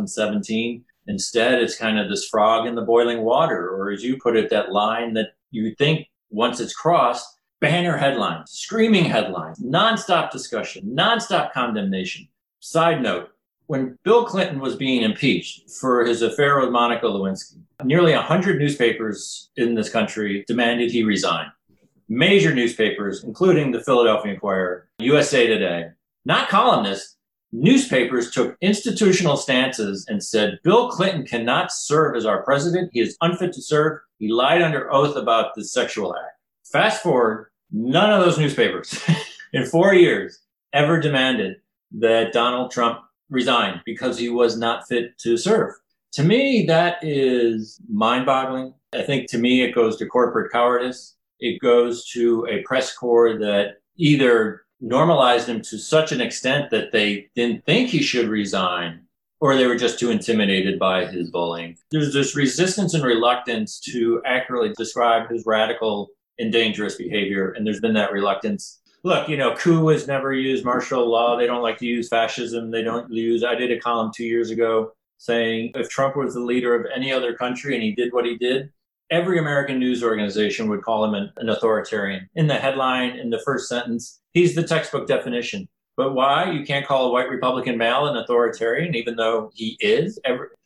2017. Instead, it's kind of this frog in the boiling water, or as you put it, that line that you think once it's crossed, banner headlines, screaming headlines, nonstop discussion, nonstop condemnation. Side note, when Bill Clinton was being impeached for his affair with Monica Lewinsky, nearly 100 newspapers in this country demanded he resign. Major newspapers, including the Philadelphia Inquirer, USA Today, not columnists, newspapers took institutional stances and said, Bill Clinton cannot serve as our president. He is unfit to serve. He lied under oath about the sexual act. Fast forward, none of those newspapers in 4 years ever demanded that Donald Trump resign because he was not fit to serve. To me, that is mind-boggling. I think to me, it goes to corporate cowardice. It goes to a press corps that either normalized him to such an extent that they didn't think he should resign, or they were just too intimidated by his bullying. There's this resistance and reluctance to accurately describe his radical and dangerous behavior, and there's been that reluctance. Look, coup has never used martial law. They don't like to use fascism. I did a column 2 years ago saying if Trump was the leader of any other country and he did what he did, every American news organization would call him an authoritarian. In the headline, in the first sentence, he's the textbook definition. But why? You can't call a white Republican male an authoritarian, even though he is.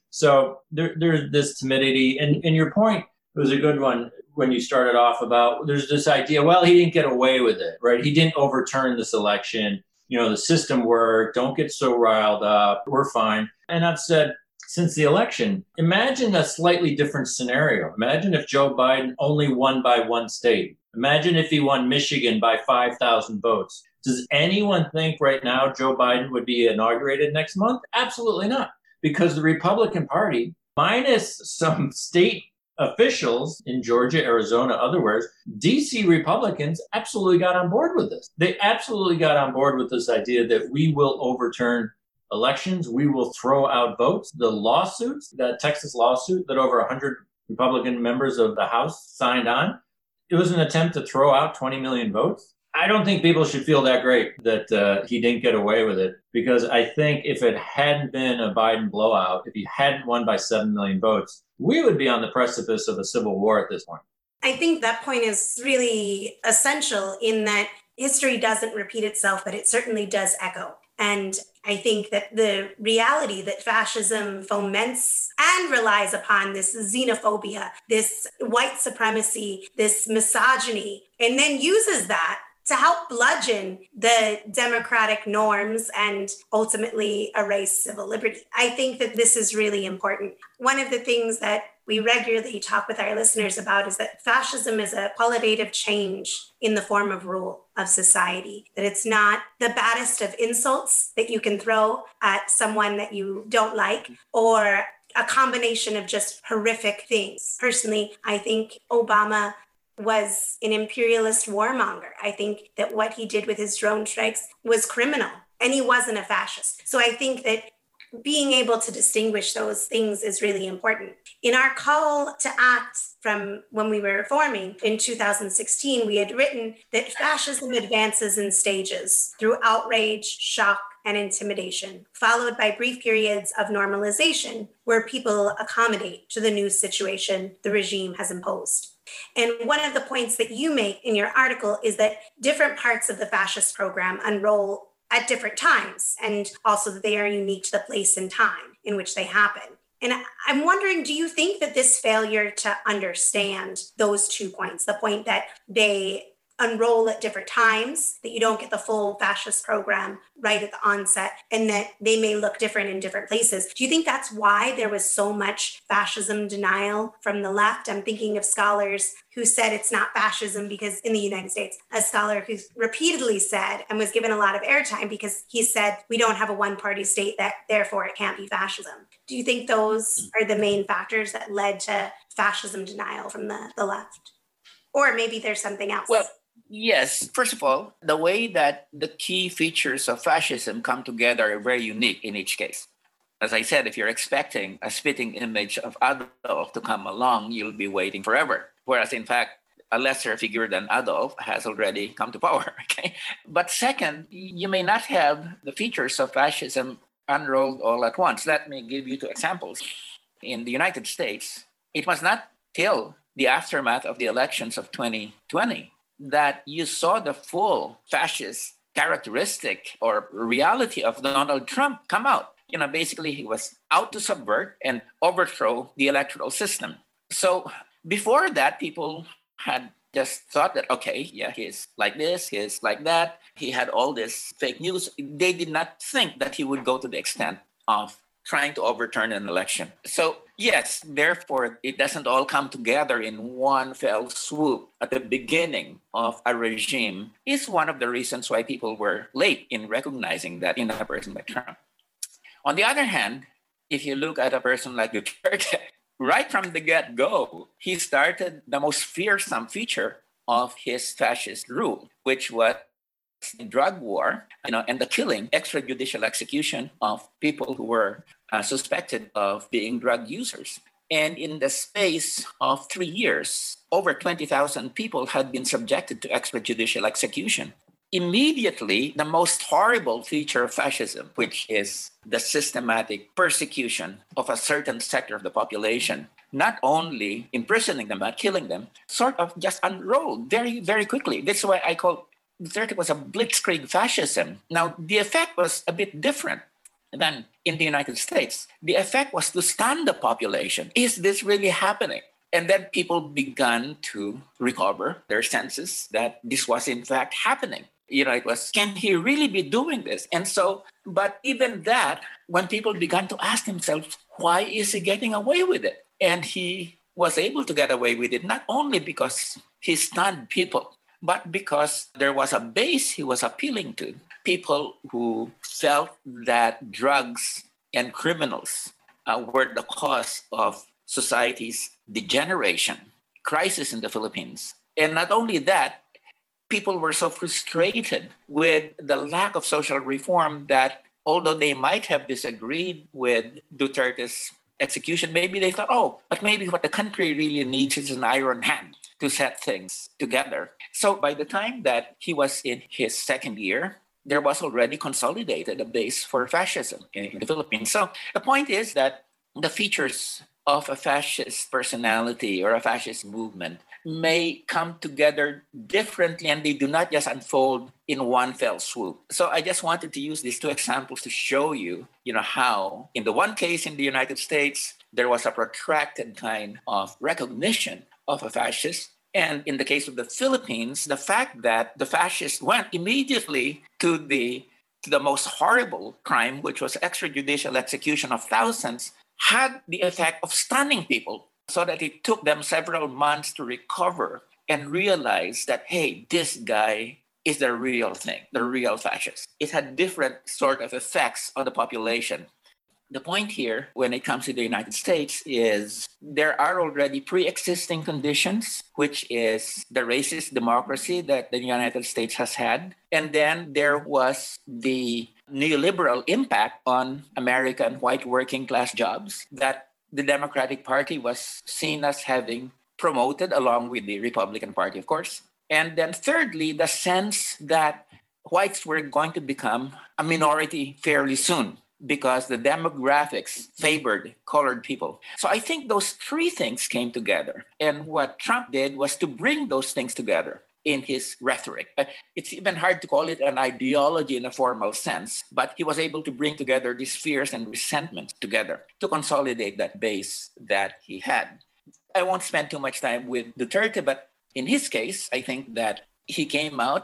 So there's this timidity. And your point was a good one when you started off about there's this idea, well, he didn't get away with it, right? He didn't overturn this election. The system worked. Don't get so riled up. We're fine. And I've said, since the election, imagine a slightly different scenario. Imagine if Joe Biden only won by one state. Imagine if he won Michigan by 5,000 votes. Does anyone think right now Joe Biden would be inaugurated next month? Absolutely not. Because the Republican Party, minus some state officials in Georgia, Arizona, otherwise, DC Republicans absolutely got on board with this. They absolutely got on board with this idea that we will overturn elections, we will throw out votes. The lawsuits, that Texas lawsuit that over 100 Republican members of the House signed on, it was an attempt to throw out 20 million votes. I don't think people should feel that great that he didn't get away with it, because I think if it hadn't been a Biden blowout, if he hadn't won by 7 million votes, we would be on the precipice of a civil war at this point. I think that point is really essential in that history doesn't repeat itself, but it certainly does echo. And I think that the reality that fascism foments and relies upon this xenophobia, this white supremacy, this misogyny, and then uses that to help bludgeon the democratic norms and ultimately erase civil liberty. I think that this is really important. One of the things that we regularly talk with our listeners about is that fascism is a qualitative change in the form of rule of society, that it's not the baddest of insults that you can throw at someone that you don't like, or a combination of just horrific things. Personally, I think Obama was an imperialist warmonger. I think that what he did with his drone strikes was criminal, and he wasn't a fascist. So I think that being able to distinguish those things is really important. In our call to act from when we were forming in 2016, we had written that fascism advances in stages through outrage, shock, and intimidation, followed by brief periods of normalization where people accommodate to the new situation the regime has imposed. And one of the points that you make in your article is that different parts of the fascist program unroll at different times, and also that they are unique to the place and time in which they happen. And I'm wondering, do you think that this failure to understand those 2 points, the point that they unroll at different times, that you don't get the full fascist program right at the onset, and that they may look different in different places, do you think that's why there was so much fascism denial from the left? I'm thinking of scholars who said it's not fascism because in the United States, a scholar who's repeatedly said and was given a lot of airtime because he said, we don't have a one-party state, that therefore it can't be fascism. Do you think those are the main factors that led to fascism denial from the left? Or maybe there's something else. Well, yes. First of all, the way that the key features of fascism come together are very unique in each case. As I said, if you're expecting a spitting image of Adolf to come along, you'll be waiting forever. Whereas, in fact, a lesser figure than Adolf has already come to power. Okay. But second, you may not have the features of fascism unrolled all at once. Let me give you 2 examples. In the United States, it was not till the aftermath of the elections of 2020 that you saw the full fascist characteristic or reality of Donald Trump come out. Basically, he was out to subvert and overthrow the electoral system. So before that, people had just thought that, okay, yeah, he's like this, he's like that. He had all this fake news. They did not think that he would go to the extent of trying to overturn an election. So yes, therefore, it doesn't all come together in one fell swoop at the beginning of a regime is one of the reasons why people were late in recognizing that in a person like Trump. On the other hand, if you look at a person like Duterte, right from the get-go, he started the most fearsome feature of his fascist rule, which was the drug war, and the killing, extrajudicial execution of people who were suspected of being drug users. And in the space of 3 years, over 20,000 people had been subjected to extrajudicial execution. Immediately, the most horrible feature of fascism, which is the systematic persecution of a certain sector of the population, not only imprisoning them, but killing them, sort of just unrolled very, very quickly. That's why I call Duterte was a blitzkrieg fascism. Now, the effect was a bit different than in the United States. The effect was to stun the population. Is this really happening? And then people began to recover their senses that this was in fact happening. It was, can he really be doing this? And so, but even that, when people began to ask themselves, why is he getting away with it? And he was able to get away with it, not only because he stunned people, but because there was a base he was appealing to, people who felt that drugs and criminals were the cause of society's degeneration, crisis in the Philippines. And not only that, people were so frustrated with the lack of social reform that although they might have disagreed with Duterte's execution, maybe they thought, but maybe what the country really needs is an iron hand to set things together. So by the time that he was in his second year, there was already consolidated a base for fascism in the Philippines. So the point is that the features of a fascist personality or a fascist movement may come together differently, and they do not just unfold in one fell swoop. So I just wanted to use these 2 examples to show you, how in the one case in the United States, there was a protracted kind of recognition of a fascist. And in the case of the Philippines, the fact that the fascists went immediately to the most horrible crime, which was extrajudicial execution of thousands, had the effect of stunning people, so that it took them several months to recover and realize that, hey, this guy is the real thing, the real fascist. It had different sort of effects on the population. The point here, when it comes to the United States, is there are already pre-existing conditions, which is the racist democracy that the United States has had. And then there was the neoliberal impact on American white working class jobs that the Democratic Party was seen as having promoted along with the Republican Party, of course. And then thirdly, the sense that whites were going to become a minority fairly soon because the demographics favored colored people. So I think those three things came together. And what Trump did was to bring those things together in his rhetoric. It's even hard to call it an ideology in a formal sense, but he was able to bring together these fears and resentments together to consolidate that base that he had. I won't spend too much time with Duterte, but in his case, I think that he came out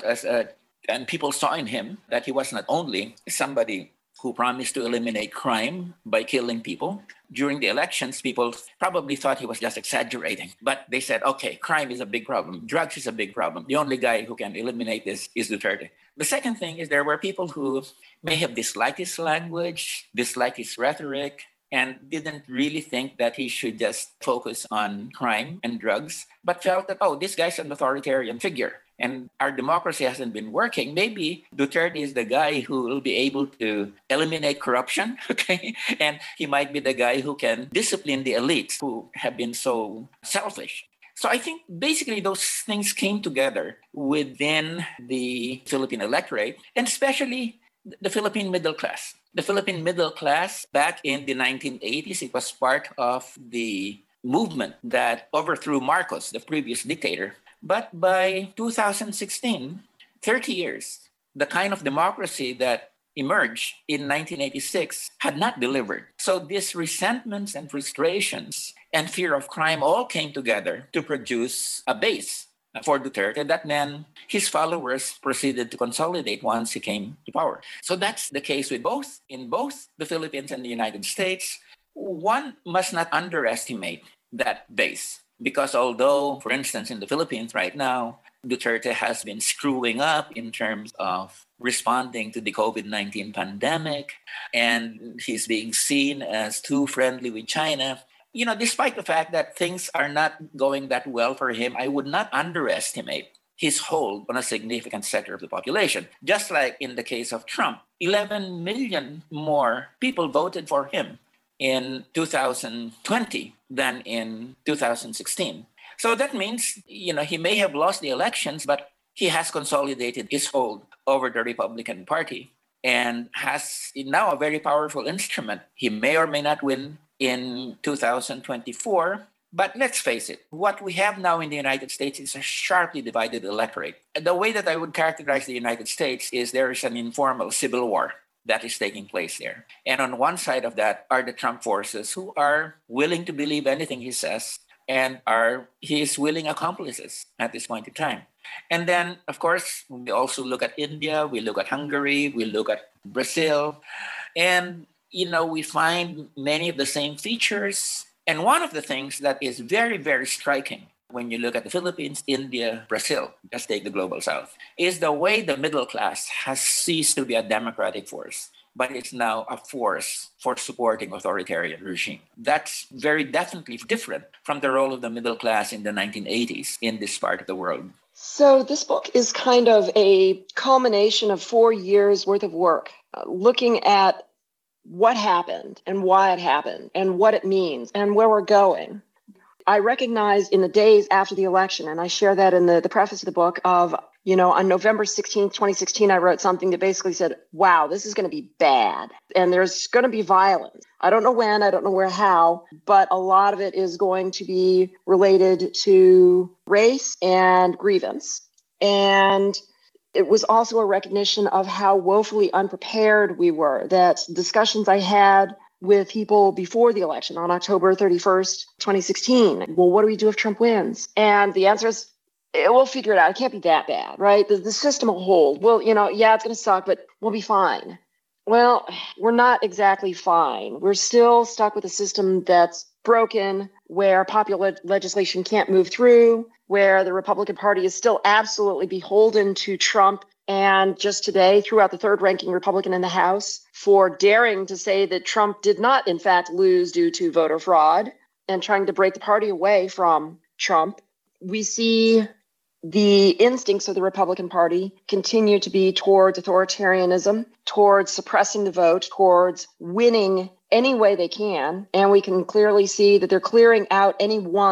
and people saw in him that he was not only somebody who promised to eliminate crime by killing people. During the elections, people probably thought he was just exaggerating. But they said, okay, crime is a big problem. Drugs is a big problem. The only guy who can eliminate this is Duterte. The second thing is there were people who may have disliked his language, disliked his rhetoric, and didn't really think that he should just focus on crime and drugs, but felt that, oh, this guy's an authoritarian figure. And our democracy hasn't been working. Maybe Duterte is the guy who will be able to eliminate corruption, okay? And he might be the guy who can discipline the elites who have been so selfish. So I think basically those things came together within the Philippine electorate, and especially the Philippine middle class. The Philippine middle class back in the 1980s, it was part of the movement that overthrew Marcos, the previous dictator. But by 2016, 30 years, the kind of democracy that emerged in 1986 had not delivered. So these resentments and frustrations and fear of crime all came together to produce a base for Duterte that then his followers proceeded to consolidate once he came to power. So that's the case with both the Philippines and the United States. One must not underestimate that base. Because although, for instance, in the Philippines right now, Duterte has been screwing up in terms of responding to the COVID-19 pandemic, and he's being seen as too friendly with China, despite the fact that things are not going that well for him, I would not underestimate his hold on a significant sector of the population. Just like in the case of Trump, 11 million more people voted for him in 2020 than in 2016. So that means, he may have lost the elections, but he has consolidated his hold over the Republican Party and has now a very powerful instrument. He may or may not win in 2024, but let's face it, what we have now in the United States is a sharply divided electorate. The way that I would characterize the United States is there is an informal civil war that is taking place there. And on one side of that are the Trump forces who are willing to believe anything he says and are his willing accomplices at this point in time. And then, of course, we also look at India, we look at Hungary, we look at Brazil, and, we find many of the same features. And one of the things that is very, very striking when you look at the Philippines, India, Brazil, just take the global south, is the way the middle class has ceased to be a democratic force, but it's now a force for supporting authoritarian regime. That's very definitely different from the role of the middle class in the 1980s in this part of the world. So this book is kind of a culmination of 4 years worth of work, looking at what happened and why it happened and what it means and where we're going. I recognized in the days after the election, and I share that in the preface of the book of, on November 16th, 2016, I wrote something that basically said, wow, this is going to be bad. And there's going to be violence. I don't know when, I don't know where, how, but a lot of it is going to be related to race and grievance. And it was also a recognition of how woefully unprepared we were, that discussions I had with people before the election on October 31st, 2016. Well, what do we do if Trump wins? And the answer is, we'll figure it out. It can't be that bad, right? The system will hold. Well, yeah, it's going to suck, but we'll be fine. Well, we're not exactly fine. We're still stuck with a system that's broken, where popular legislation can't move through, where the Republican Party is still absolutely beholden to Trump. And just today, threw out the third-ranking Republican in the House for daring to say that Trump did not, in fact, lose due to voter fraud, and trying to break the party away from Trump. We see the instincts of the Republican Party continue to be towards authoritarianism, towards suppressing the vote, towards winning any way they can. And we can clearly see that they're clearing out anyone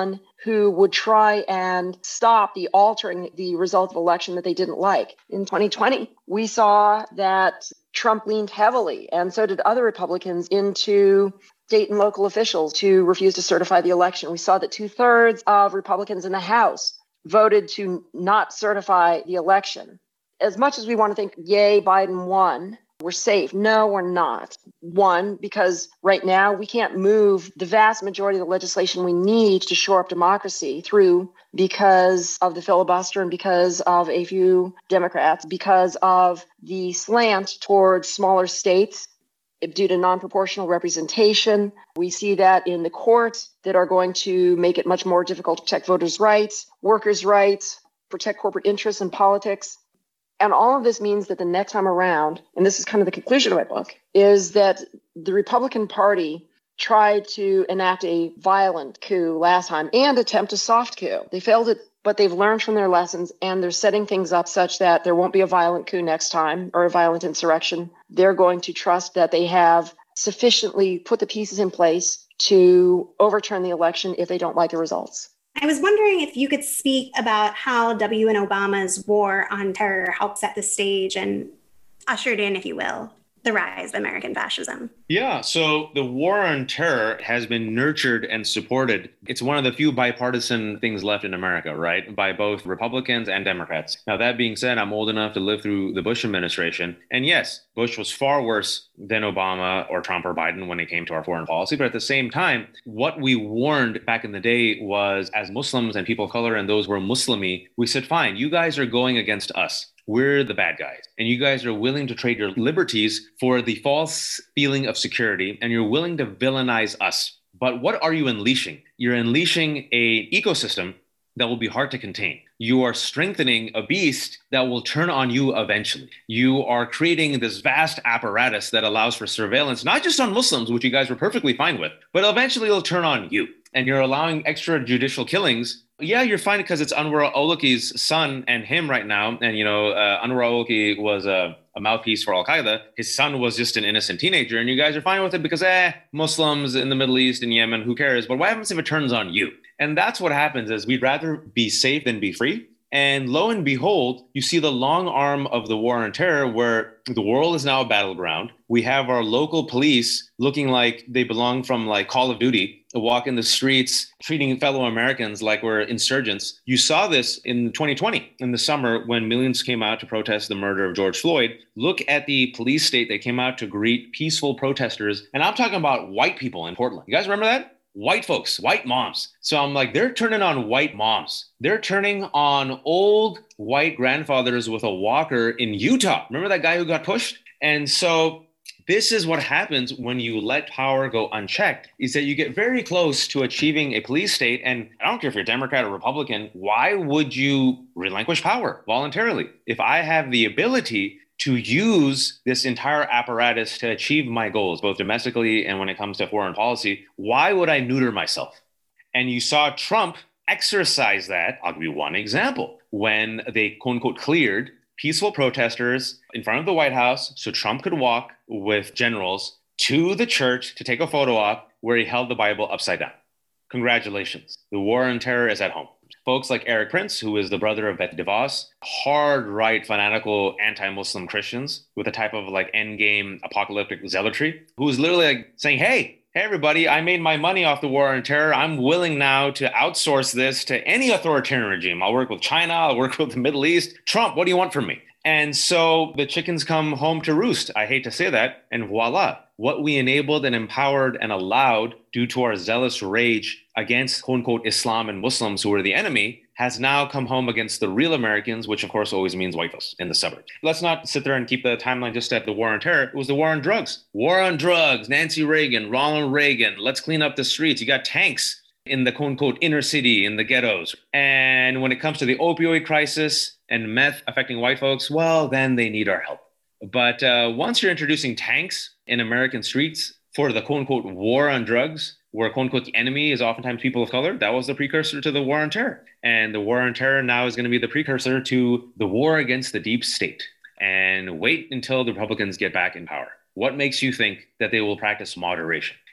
who would try and stop the altering the result of election that they didn't like. In 2020, we saw that Trump leaned heavily, and so did other Republicans, into state and local officials to refuse to certify the election. We saw that 2/3 of Republicans in the House voted to not certify the election. As much as we want to think, yay, Biden won, we're safe. No, we're not. One, because right now we can't move the vast majority of the legislation we need to shore up democracy through because of the filibuster and because of a few Democrats, because of the slant towards smaller states due to non-proportional representation. We see that in the courts that are going to make it much more difficult to protect voters' rights, workers' rights, protect corporate interests in politics. And all of this means that the next time around, and this is kind of the conclusion of my book, is that the Republican Party tried to enact a violent coup last time and attempt a soft coup. They failed it, but they've learned from their lessons, and they're setting things up such that there won't be a violent coup next time or a violent insurrection. They're going to trust that they have sufficiently put the pieces in place to overturn the election if they don't like the results. I was wondering if you could speak about how W. and Obama's war on terror helped set the stage and ushered in, if you will, the rise of American fascism. Yeah, so the war on terror has been nurtured and supported. It's one of the few bipartisan things left in America, right? By both Republicans and Democrats. Now, that being said, I'm old enough to live through the Bush administration. And yes, Bush was far worse than Obama or Trump or Biden when it came to our foreign policy. But at the same time, what we warned back in the day was, as Muslims and people of color and those who were Muslimi, we said, fine, you guys are going against us. We're the bad guys. And you guys are willing to trade your liberties for the false feeling of security, and you're willing to villainize us. But what are you unleashing? You're unleashing an ecosystem that will be hard to contain. You are strengthening a beast that will turn on you eventually. You are creating this vast apparatus that allows for surveillance, not just on Muslims, which you guys were perfectly fine with, but eventually it'll turn on you. And you're allowing extrajudicial killings. Yeah, you're fine because it's Anwar al-Awlaki's son and him right now. And, Anwar al-Awlaki was a mouthpiece for al-Qaeda. His son was just an innocent teenager. And you guys are fine with it because, Muslims in the Middle East and Yemen, who cares? But what happens if it turns on you? And that's what happens is we'd rather be safe than be free. And lo and behold, you see the long arm of the war on terror where the world is now a battleground. We have our local police looking like they belong from like Call of Duty, walk in the streets, treating fellow Americans like we're insurgents. You saw this in 2020, in the summer, when millions came out to protest the murder of George Floyd. Look at the police state that came out to greet peaceful protesters. And I'm talking about white people in Portland. You guys remember that? White folks, white moms. So I'm like, they're turning on white moms. They're turning on old white grandfathers with a walker in Utah. Remember that guy who got pushed? And so this is what happens when you let power go unchecked, is that you get very close to achieving a police state. And I don't care if you're Democrat or Republican, why would you relinquish power voluntarily? If I have the ability to use this entire apparatus to achieve my goals, both domestically and when it comes to foreign policy, why would I neuter myself? And you saw Trump exercise that. I'll give you one example. When they, quote unquote, cleared peaceful protesters in front of the White House so Trump could walk with generals to the church to take a photo op where he held the Bible upside down. Congratulations. The war on terror is at home. Folks like Eric Prince, who is the brother of Betsy DeVos, hard right, fanatical, anti-Muslim Christians with a type of like endgame apocalyptic zealotry, who is literally like saying, hey, everybody, I made my money off the war on terror. I'm willing now to outsource this to any authoritarian regime. I'll work with China. I'll work with the Middle East. Trump, what do you want from me? And so the chickens come home to roost. I hate to say that. And voila, what we enabled and empowered and allowed due to our zealous rage against, quote unquote, Islam and Muslims who were the enemy has now come home against the real Americans, which of course always means white folks in the suburbs. Let's not sit there and keep the timeline just at the war on terror. It was the war on drugs. War on drugs, Nancy Reagan, Ronald Reagan, let's clean up the streets. You got tanks in the quote unquote inner city, in the ghettos. And when it comes to the opioid crisis and meth affecting white folks, well, then they need our help. But once you're introducing tanks in American streets for the quote unquote war on drugs, where quote unquote the enemy is oftentimes people of color, that was the precursor to the war on terror. And the war on terror now is going to be the precursor to the war against the deep state. And wait until the Republicans get back in power. What makes you think that they will practice moderation?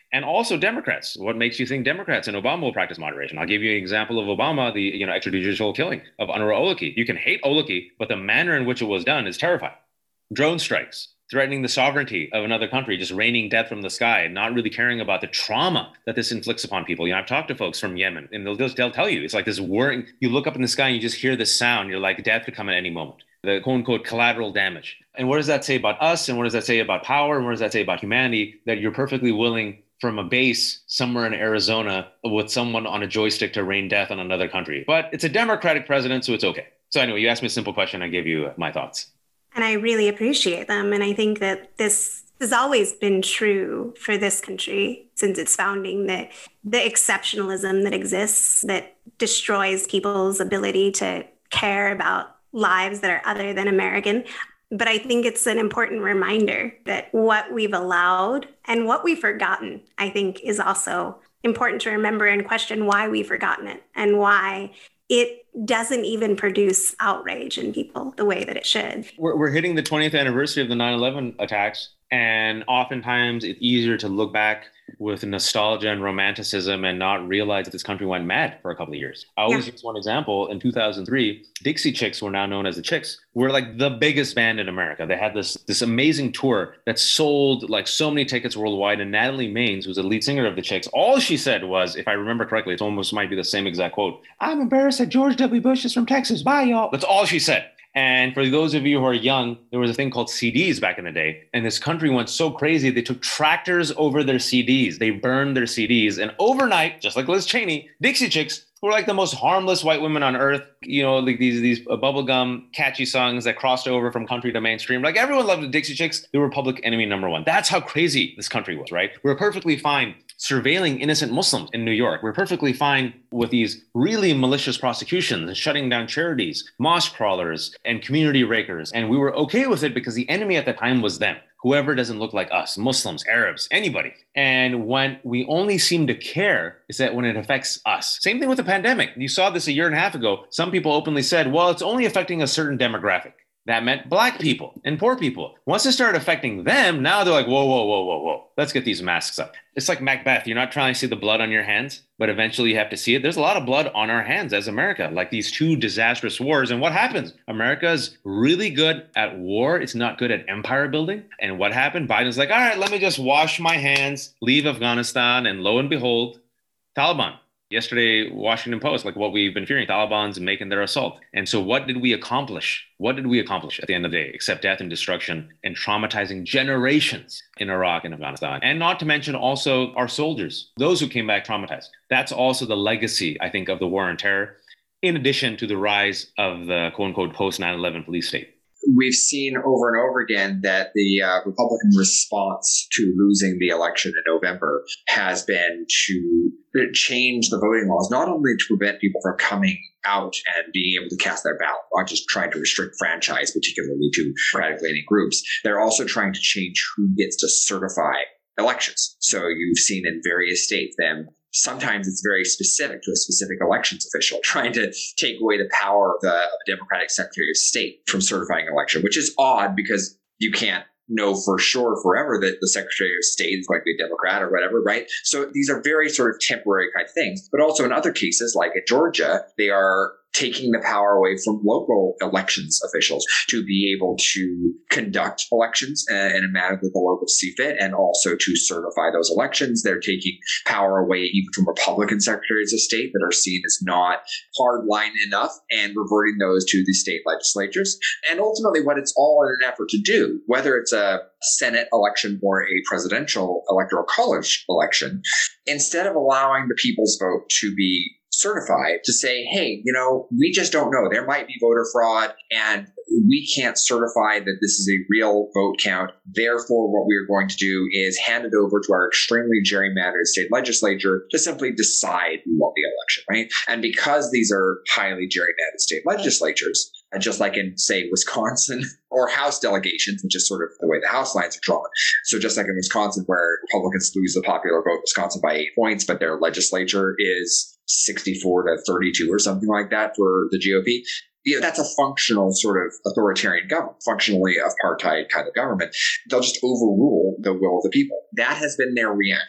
And also Democrats. What makes you think Democrats and Obama will practice moderation? I'll give you an example of Obama, the extrajudicial killing of Anwar Olaki. You can hate Olaki, but the manner in which it was done is terrifying. Drone strikes, threatening the sovereignty of another country, just raining death from the sky, not really caring about the trauma that this inflicts upon people. I've talked to folks from Yemen, and they'll tell you, it's like this whirring. You look up in the sky and you just hear this sound. You're like, death could come at any moment. The quote unquote collateral damage. And what does that say about us? And what does that say about power? And what does that say about humanity? That you're perfectly willing from a base somewhere in Arizona with someone on a joystick to rain death on another country. But it's a Democratic president, so it's okay. So anyway, you asked me a simple question. I gave you my thoughts. And I really appreciate them. And I think that this has always been true for this country since its founding, that the exceptionalism that exists that destroys people's ability to care about lives that are other than American. But I think it's an important reminder that what we've allowed and what we've forgotten, I think, is also important to remember and question why we've forgotten it and why it doesn't even produce outrage in people the way that it should. We're hitting the 20th anniversary of the 9/11 attacks. And oftentimes it's easier to look back with nostalgia and romanticism and not realize that this country went mad for a couple of years. I always use one example. In 2003, Dixie Chicks, were now known as the Chicks, were like the biggest band in America. They had this amazing tour that sold like so many tickets worldwide. And Natalie Maines, who's the lead singer of the Chicks, all she said was, if I remember correctly, it almost might be the same exact quote, "I'm embarrassed that George W. Bush is from Texas. Bye, y'all." That's all she said. And for those of you who are young, there was a thing called CDs back in the day. And this country went so crazy, they took tractors over their CDs. They burned their CDs. And overnight, just like Liz Cheney, Dixie Chicks were like the most harmless white women on earth. Like these bubblegum catchy songs that crossed over from country to mainstream. Like everyone loved the Dixie Chicks. They were public enemy number one. That's how crazy this country was, right? We were perfectly fine surveilling innocent Muslims in New York. We're perfectly fine with these really malicious prosecutions and shutting down charities, mosque crawlers, and community rakers. And we were okay with it because the enemy at the time was them. Whoever doesn't look like us, Muslims, Arabs, anybody. And when we only seem to care is that when it affects us. Same thing with the pandemic. You saw this a year and a half ago. Some people openly said, well, it's only affecting a certain demographic. That meant Black people and poor people. Once it started affecting them, now they're like, whoa. Let's get these masks up. It's like Macbeth. You're not trying to see the blood on your hands, but eventually you have to see it. There's a lot of blood on our hands as America, like these two disastrous wars. And what happens? America's really good at war. It's not good at empire building. And what happened? Biden's like, all right, let me just wash my hands, leave Afghanistan. And lo and behold, Taliban. Yesterday, Washington Post, like what we've been fearing, Taliban's making their assault. And so what did we accomplish? What did we accomplish at the end of the day, except death and destruction and traumatizing generations in Iraq and Afghanistan? And not to mention also our soldiers, those who came back traumatized. That's also the legacy, I think, of the war on terror, in addition to the rise of the quote unquote post 9/11 police state. We've seen over and over again that the Republican response to losing the election in November has been to change the voting laws, not only to prevent people from coming out and being able to cast their ballot, not just trying to restrict franchise, particularly to Democratic leaning groups. They're also trying to change who gets to certify elections. So you've seen in various states them. Sometimes it's very specific to a specific elections official, trying to take away the power of the Democratic Secretary of State from certifying an election, which is odd because you can't know for sure forever that the Secretary of State is going to be a Democrat or whatever, right? So these are very sort of temporary kind of things. But also in other cases, like in Georgia, they are taking the power away from local elections officials to be able to conduct elections in a manner that the locals see fit and also to certify those elections. They're taking power away even from Republican secretaries of state that are seen as not hardline enough and reverting those to the state legislatures. And ultimately what it's all in an effort to do, whether it's a Senate election or a presidential electoral college election, instead of allowing the people's vote to be certified, to say, hey, we just don't know. There might be voter fraud and we can't certify that this is a real vote count. Therefore, what we are going to do is hand it over to our extremely gerrymandered state legislature to simply decide who won the election, right? And because these are highly gerrymandered state legislatures, and just like in, say, Wisconsin or House delegations, which is sort of the way the House lines are drawn. So just like in Wisconsin, where Republicans lose the popular vote in Wisconsin by 8 points, but their legislature is 64 to 32 or something like that for the GOP. That's a functional sort of authoritarian government, functionally apartheid kind of government. They'll just overrule the will of the people. That has been their reaction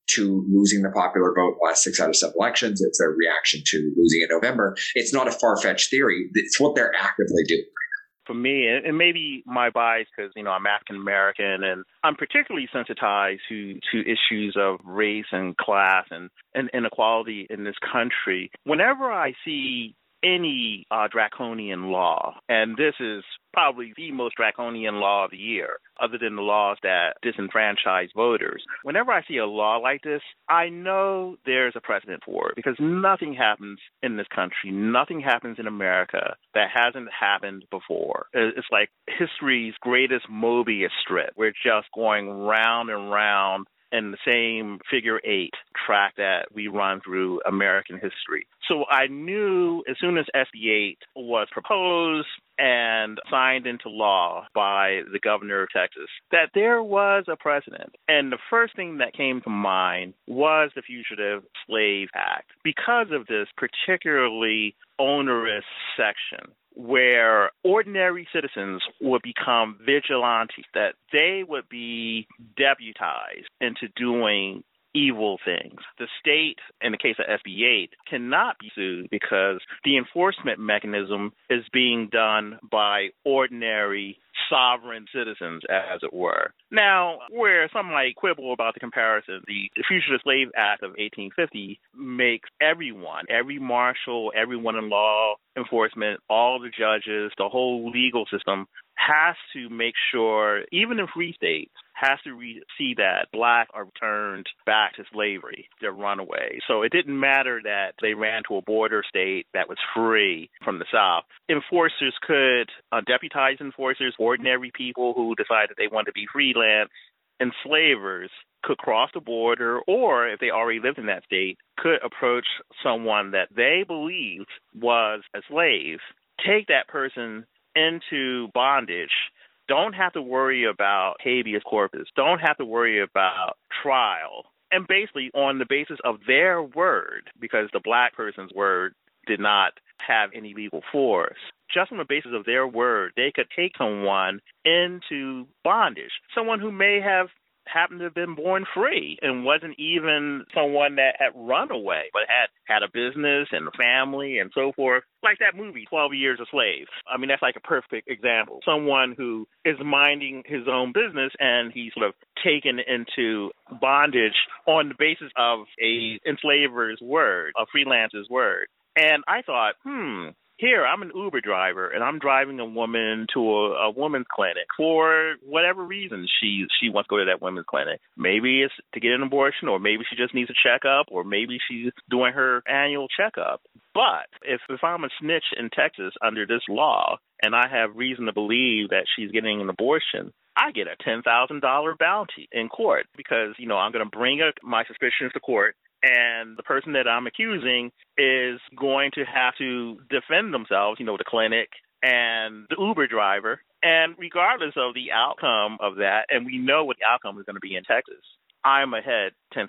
to losing the popular vote last 6 out of 7 elections. It's their reaction to losing in November. It's not a far-fetched theory. It's what they're actively doing. For me, and maybe my bias because, I'm African American and I'm particularly sensitized to issues of race and class and inequality in this country. Whenever I see any draconian law, and this is probably the most draconian law of the year, other than the laws that disenfranchise voters. Whenever I see a law like this, I know there's a precedent for it because nothing happens in this country, nothing happens in America that hasn't happened before. It's like history's greatest Mobius strip. We're just going round and round in the same figure 8 track that we run through American history. So I knew as soon as SB 8 was proposed and signed into law by the governor of Texas that there was a precedent. And the first thing that came to mind was the Fugitive Slave Act. Because of this particularly onerous section, where ordinary citizens would become vigilantes, that they would be deputized into doing evil things. The state, in the case of SB 8, cannot be sued because the enforcement mechanism is being done by ordinary sovereign citizens, as it were. Now, where some might quibble about the comparison, the Fugitive Slave Act of 1850 makes everyone, every marshal, everyone in law enforcement, all the judges, the whole legal system has to make sure, even in free states, has to see that Black are returned back to slavery, they're runaways. So it didn't matter that they ran to a border state that was free from the South. Enforcers could deputize enforcers, ordinary people who decided they wanted to be freelance. Enslavers could cross the border, or if they already lived in that state, could approach someone that they believed was a slave, take that person into bondage, don't have to worry about habeas corpus, don't have to worry about trial. And basically on the basis of their word, because the Black person's word did not have any legal force, just on the basis of their word, they could take someone into bondage, someone who may have happened to have been born free and wasn't even someone that had run away, but had a business and a family and so forth. Like that movie, 12 Years a Slave. I mean, that's like a perfect example. Someone who is minding his own business and he's sort of taken into bondage on the basis of a enslaver's word, a freelancer's word. And I thought, here, I'm an Uber driver, and I'm driving a woman to a women's clinic for whatever reason she wants to go to that women's clinic. Maybe it's to get an abortion, or maybe she just needs a checkup, or maybe she's doing her annual checkup. But if I'm a snitch in Texas under this law, and I have reason to believe that she's getting an abortion, I get a $10,000 bounty in court because, I'm going to bring my suspicions to court. And the person that I'm accusing is going to have to defend themselves, the clinic and the Uber driver. And regardless of the outcome of that, and we know what the outcome is going to be in Texas, I'm ahead $10,000.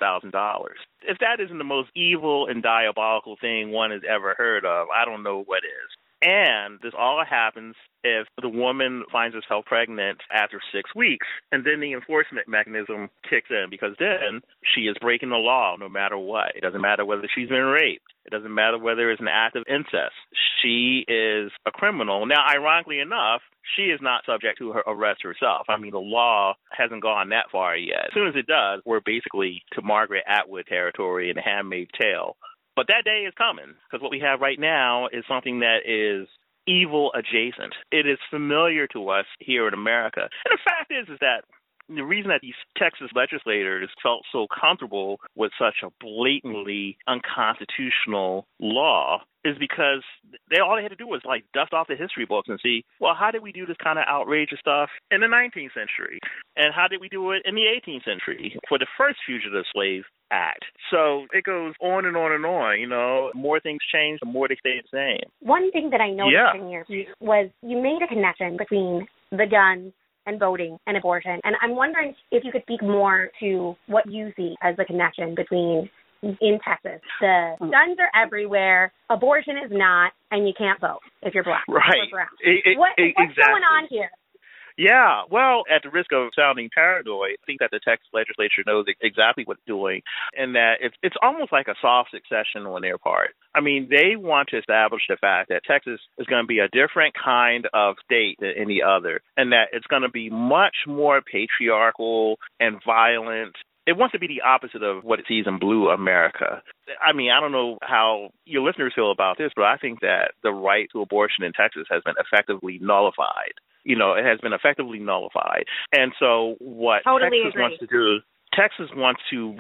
If that isn't the most evil and diabolical thing one has ever heard of, I don't know what is. And this all happens if the woman finds herself pregnant after 6 weeks, and then the enforcement mechanism kicks in, because then she is breaking the law no matter what. It doesn't matter whether she's been raped. It doesn't matter whether it's an act of incest. She is a criminal. Now, ironically enough, she is not subject to her arrest herself. I mean, the law hasn't gone that far yet. As soon as it does, we're basically to Margaret Atwood territory in The Handmaid's Tale. But that day is coming, because what we have right now is something that is evil adjacent. It is familiar to us here in America. And the fact is that the reason that these Texas legislators felt so comfortable with such a blatantly unconstitutional law is because all they had to do was dust off the history books and see, well, how did we do this kind of outrageous stuff in the 19th century? And how did we do it in the 18th century for the first Fugitive Slave Act? So it goes on and on and on, more things change, the more they stay the same. One thing that I noticed in your piece was you made a connection between the guns and voting and abortion. And I'm wondering if you could speak more to what you see as the connection between in Texas. The guns are everywhere, abortion is not, and you can't vote if you're Black right. or brown. Exactly. What's going on here? Yeah, well, at the risk of sounding paranoid, I think that the Texas legislature knows exactly what it's doing, and that it's almost like a soft succession on their part. I mean, they want to establish the fact that Texas is going to be a different kind of state than any other, and that it's going to be much more patriarchal and violent. It wants to be the opposite of what it sees in blue America. I mean, I don't know how your listeners feel about this, but I think that the right to abortion in Texas has been effectively nullified. You know, it has been effectively nullified. And so what Texas wants to do, Texas wants to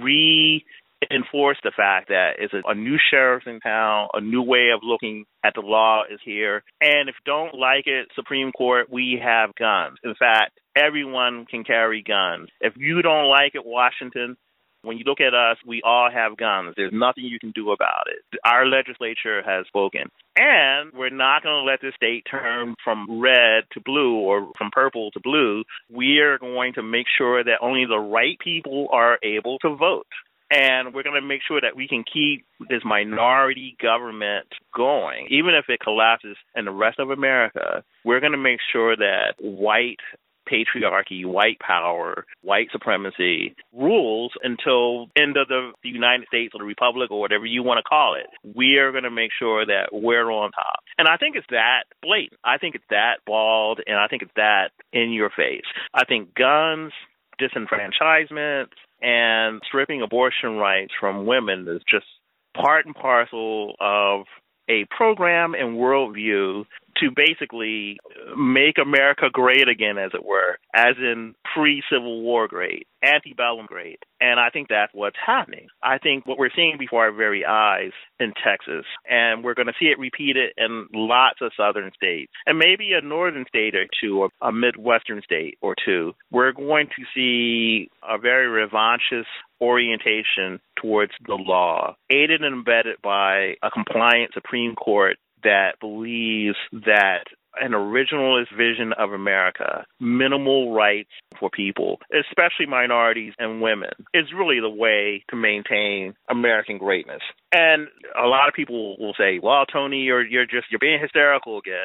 reinforce the fact that it's a new sheriff in town, a new way of looking at the law is here. And if you don't like it, Supreme Court, we have guns. In fact, everyone can carry guns. If you don't like it, Washington, when you look at us, we all have guns. There's nothing you can do about it. Our legislature has spoken. And we're not going to let the state turn from red to blue or from purple to blue. We are going to make sure that only the right people are able to vote. And we're going to make sure that we can keep this minority government going. Even if it collapses in the rest of America, we're going to make sure that white patriarchy, white power, white supremacy rules until end of the United States or the Republic or whatever you want to call it. We are going to make sure that we're on top. And I think it's that blatant. I think it's that bald, and I think it's that in your face. I think guns, disenfranchisement, and stripping abortion rights from women is just part and parcel of a program and worldview to basically make America great again, as it were, as in pre-Civil War great, antebellum great. And I think that's what's happening. I think what we're seeing before our very eyes in Texas, and we're going to see it repeated in lots of southern states, and maybe a northern state or two, or a midwestern state or two. We're going to see a very revanchist orientation towards the law, aided and abetted by a compliant Supreme Court that believes that an originalist vision of America, minimal rights for people, especially minorities and women, is really the way to maintain American greatness. And a lot of people will say, well, Tony, you're being hysterical again.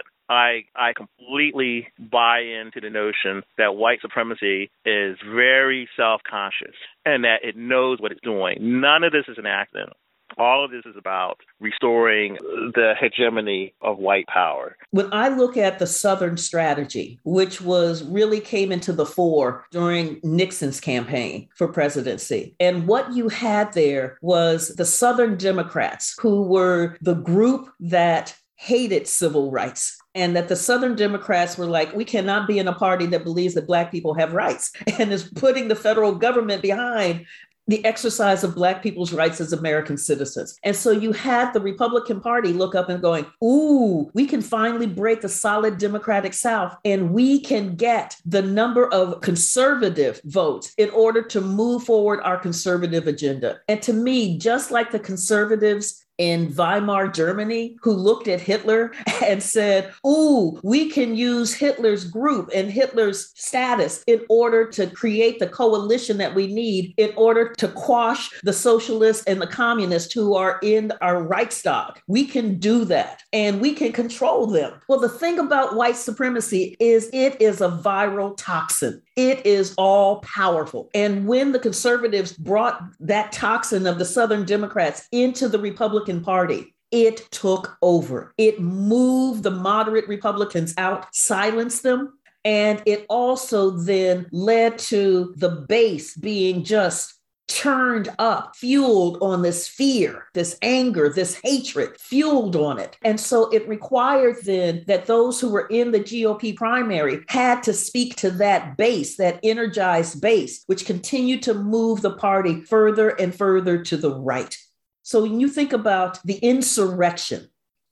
I completely buy into the notion that white supremacy is very self-conscious and that it knows what it's doing. None of this is an accident. All of this is about restoring the hegemony of white power. When I look at the Southern strategy, which really came into the fore during Nixon's campaign for presidency, and what you had there was the Southern Democrats, who were the group that hated civil rights. And that the Southern Democrats were like, we cannot be in a party that believes that Black people have rights and is putting the federal government behind the exercise of Black people's rights as American citizens. And so you had the Republican Party look up and going, ooh, we can finally break a solid Democratic South and we can get the number of conservative votes in order to move forward our conservative agenda. And to me, just like the conservatives in Weimar Germany, who looked at Hitler and said, ooh, we can use Hitler's group and Hitler's status in order to create the coalition that we need in order to quash the socialists and the communists who are in our Reichstag. We can do that and we can control them. Well, the thing about white supremacy is it is a viral toxin. It is all powerful. And when the conservatives brought that toxin of the Southern Democrats into the Republican Party, it took over. It moved the moderate Republicans out, silenced them. And it also then led to the base being just turned up, fueled on this fear, this anger, this hatred, fueled on it. And so it required then that those who were in the GOP primary had to speak to that base, that energized base, which continued to move the party further and further to the right. So when you think about the insurrection,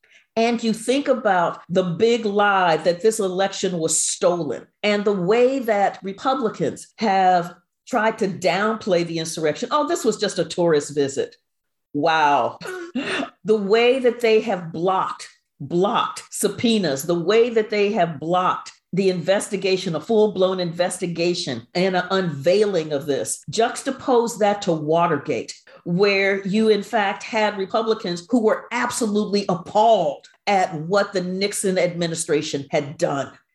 and you think about the big lie that this election was stolen, and the way that Republicans have tried to downplay the insurrection. Oh, this was just a tourist visit. Wow. The way that they have blocked subpoenas, the way that they have blocked the investigation, a full-blown investigation and an unveiling of this, juxtapose that to Watergate, where you in fact had Republicans who were absolutely appalled at what the Nixon administration had done.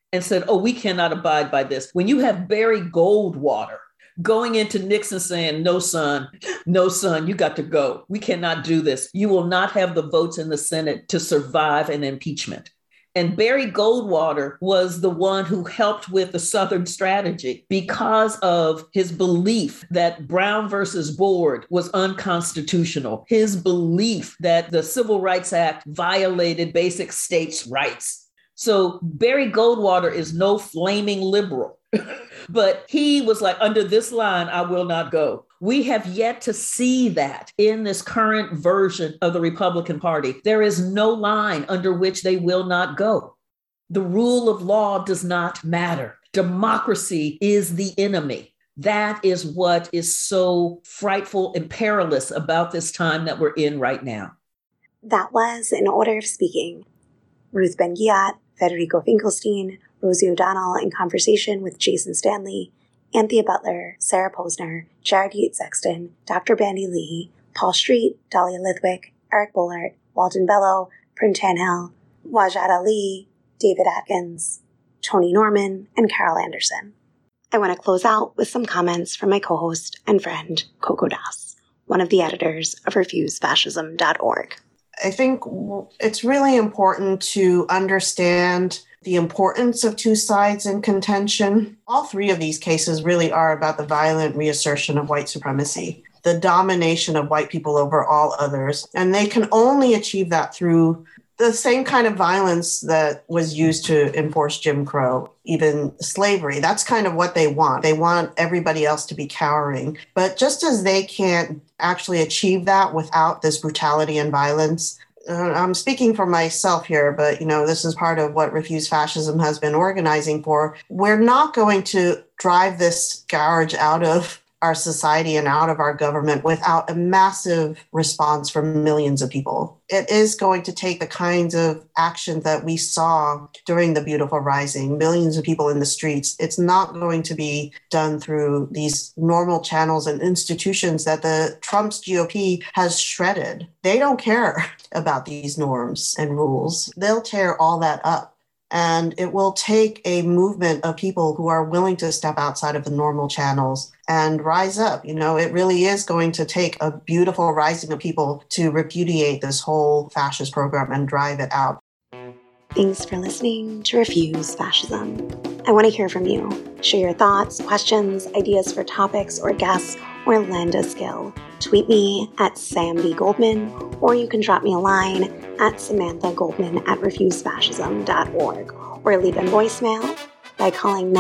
and said, oh, we cannot abide by this. When you have Barry Goldwater going into Nixon saying, no, son, you got to go. We cannot do this. You will not have the votes in the Senate to survive an impeachment. And Barry Goldwater was the one who helped with the Southern strategy because of his belief that Brown versus Board was unconstitutional, his belief that the Civil Rights Act violated basic states' rights. So Barry Goldwater is no flaming liberal, but he was like, under this line, I will not go. We have yet to see that in this current version of the Republican Party. There is no line under which they will not go. The rule of law does not matter. Democracy is the enemy. That is what is so frightful and perilous about this time that we're in right now. That was, in order of speaking, Ruth Ben-Ghiat, Federico Finkelstein, Rosie O'Donnell in conversation with Jason Stanley, Anthea Butler, Sarah Posner, Jared Yates Sexton, Dr. Bandy Lee, Paul Street, Dahlia Lithwick, Eric Bollert, Walton Bello, Bryn Tanhill, Wajad Ali, David Atkins, Tony Norman, and Carol Anderson. I want to close out with some comments from my co-host and friend, Coco Das, one of the editors of RefuseFascism.org. I think it's really important to understand the importance of two sides in contention. All three of these cases really are about the violent reassertion of white supremacy, the domination of white people over all others. And they can only achieve that through the same kind of violence that was used to enforce Jim Crow, even slavery. That's kind of what they want. They want everybody else to be cowering. But just as they can't actually achieve that without this brutality and violence, I'm speaking for myself here, but, this is part of what Refuse Fascism has been organizing for. We're not going to drive this scourge out of our society and out of our government without a massive response from millions of people. It is going to take the kinds of action that we saw during the Beautiful Rising, millions of people in the streets. It's not going to be done through these normal channels and institutions that the Trump's GOP has shredded. They don't care about these norms and rules. They'll tear all that up. And it will take a movement of people who are willing to step outside of the normal channels and rise up. It really is going to take a beautiful rising of people to repudiate this whole fascist program and drive it out. Thanks for listening to Refuse Fascism. I want to hear from you. Share your thoughts, questions, ideas for topics or guests, or lend a skill. Tweet me at Sam B. Goldman, or you can drop me a line at Samantha Goldman at refusefascism.org, or leave a voicemail by calling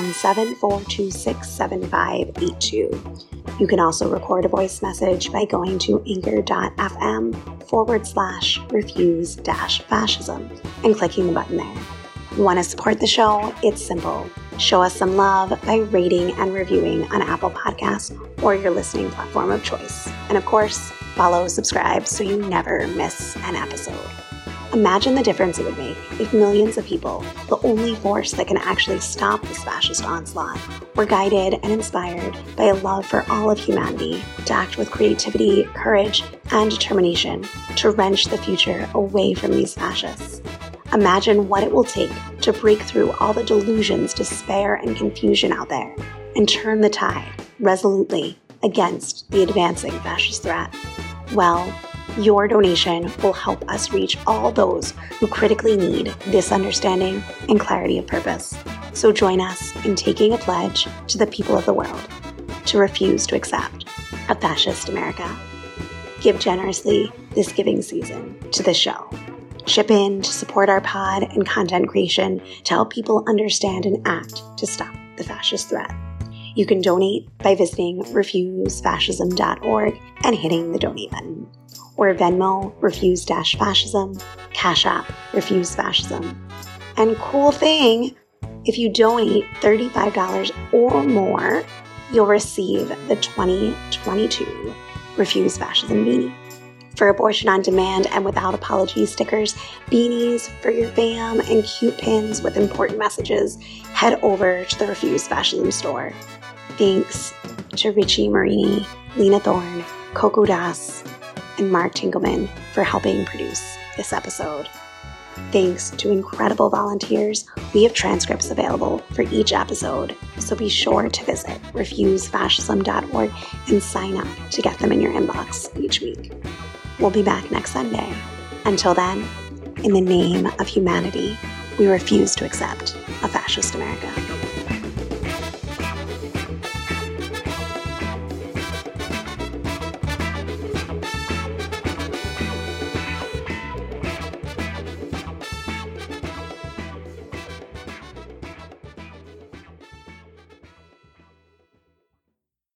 917-426-7582. You can also record a voice message by going to anchor.fm/refuse-fascism and clicking the button there. Want to support the show? It's simple. Show us some love by rating and reviewing on Apple Podcasts or your listening platform of choice. And of course, follow, subscribe so you never miss an episode. Imagine the difference it would make if millions of people, the only force that can actually stop this fascist onslaught, were guided and inspired by a love for all of humanity to act with creativity, courage, and determination to wrench the future away from these fascists. Imagine what it will take to break through all the delusions, despair, and confusion out there and turn the tide resolutely against the advancing fascist threat. Well, your donation will help us reach all those who critically need this understanding and clarity of purpose. So join us in taking a pledge to the people of the world to refuse to accept a fascist America. Give generously this giving season to the show. Chip in to support our pod and content creation to help people understand and act to stop the fascist threat. You can donate by visiting refusefascism.org and hitting the donate button, or Venmo refuse-fascism, Cash App Refuse Fascism. And cool thing, if you donate $35 or more, you'll receive the 2022 Refuse Fascism beanie. For abortion on demand and without apology stickers, beanies for your fam, and cute pins with important messages, head over to the Refuse Fascism store. Thanks to Richie Marini, Lena Thorne, Coco Das, and Mark Tinkelman for helping produce this episode. Thanks to incredible volunteers, we have transcripts available for each episode, so be sure to visit refusefascism.org and sign up to get them in your inbox each week. We'll be back next Sunday. Until then, in the name of humanity, we refuse to accept a fascist America.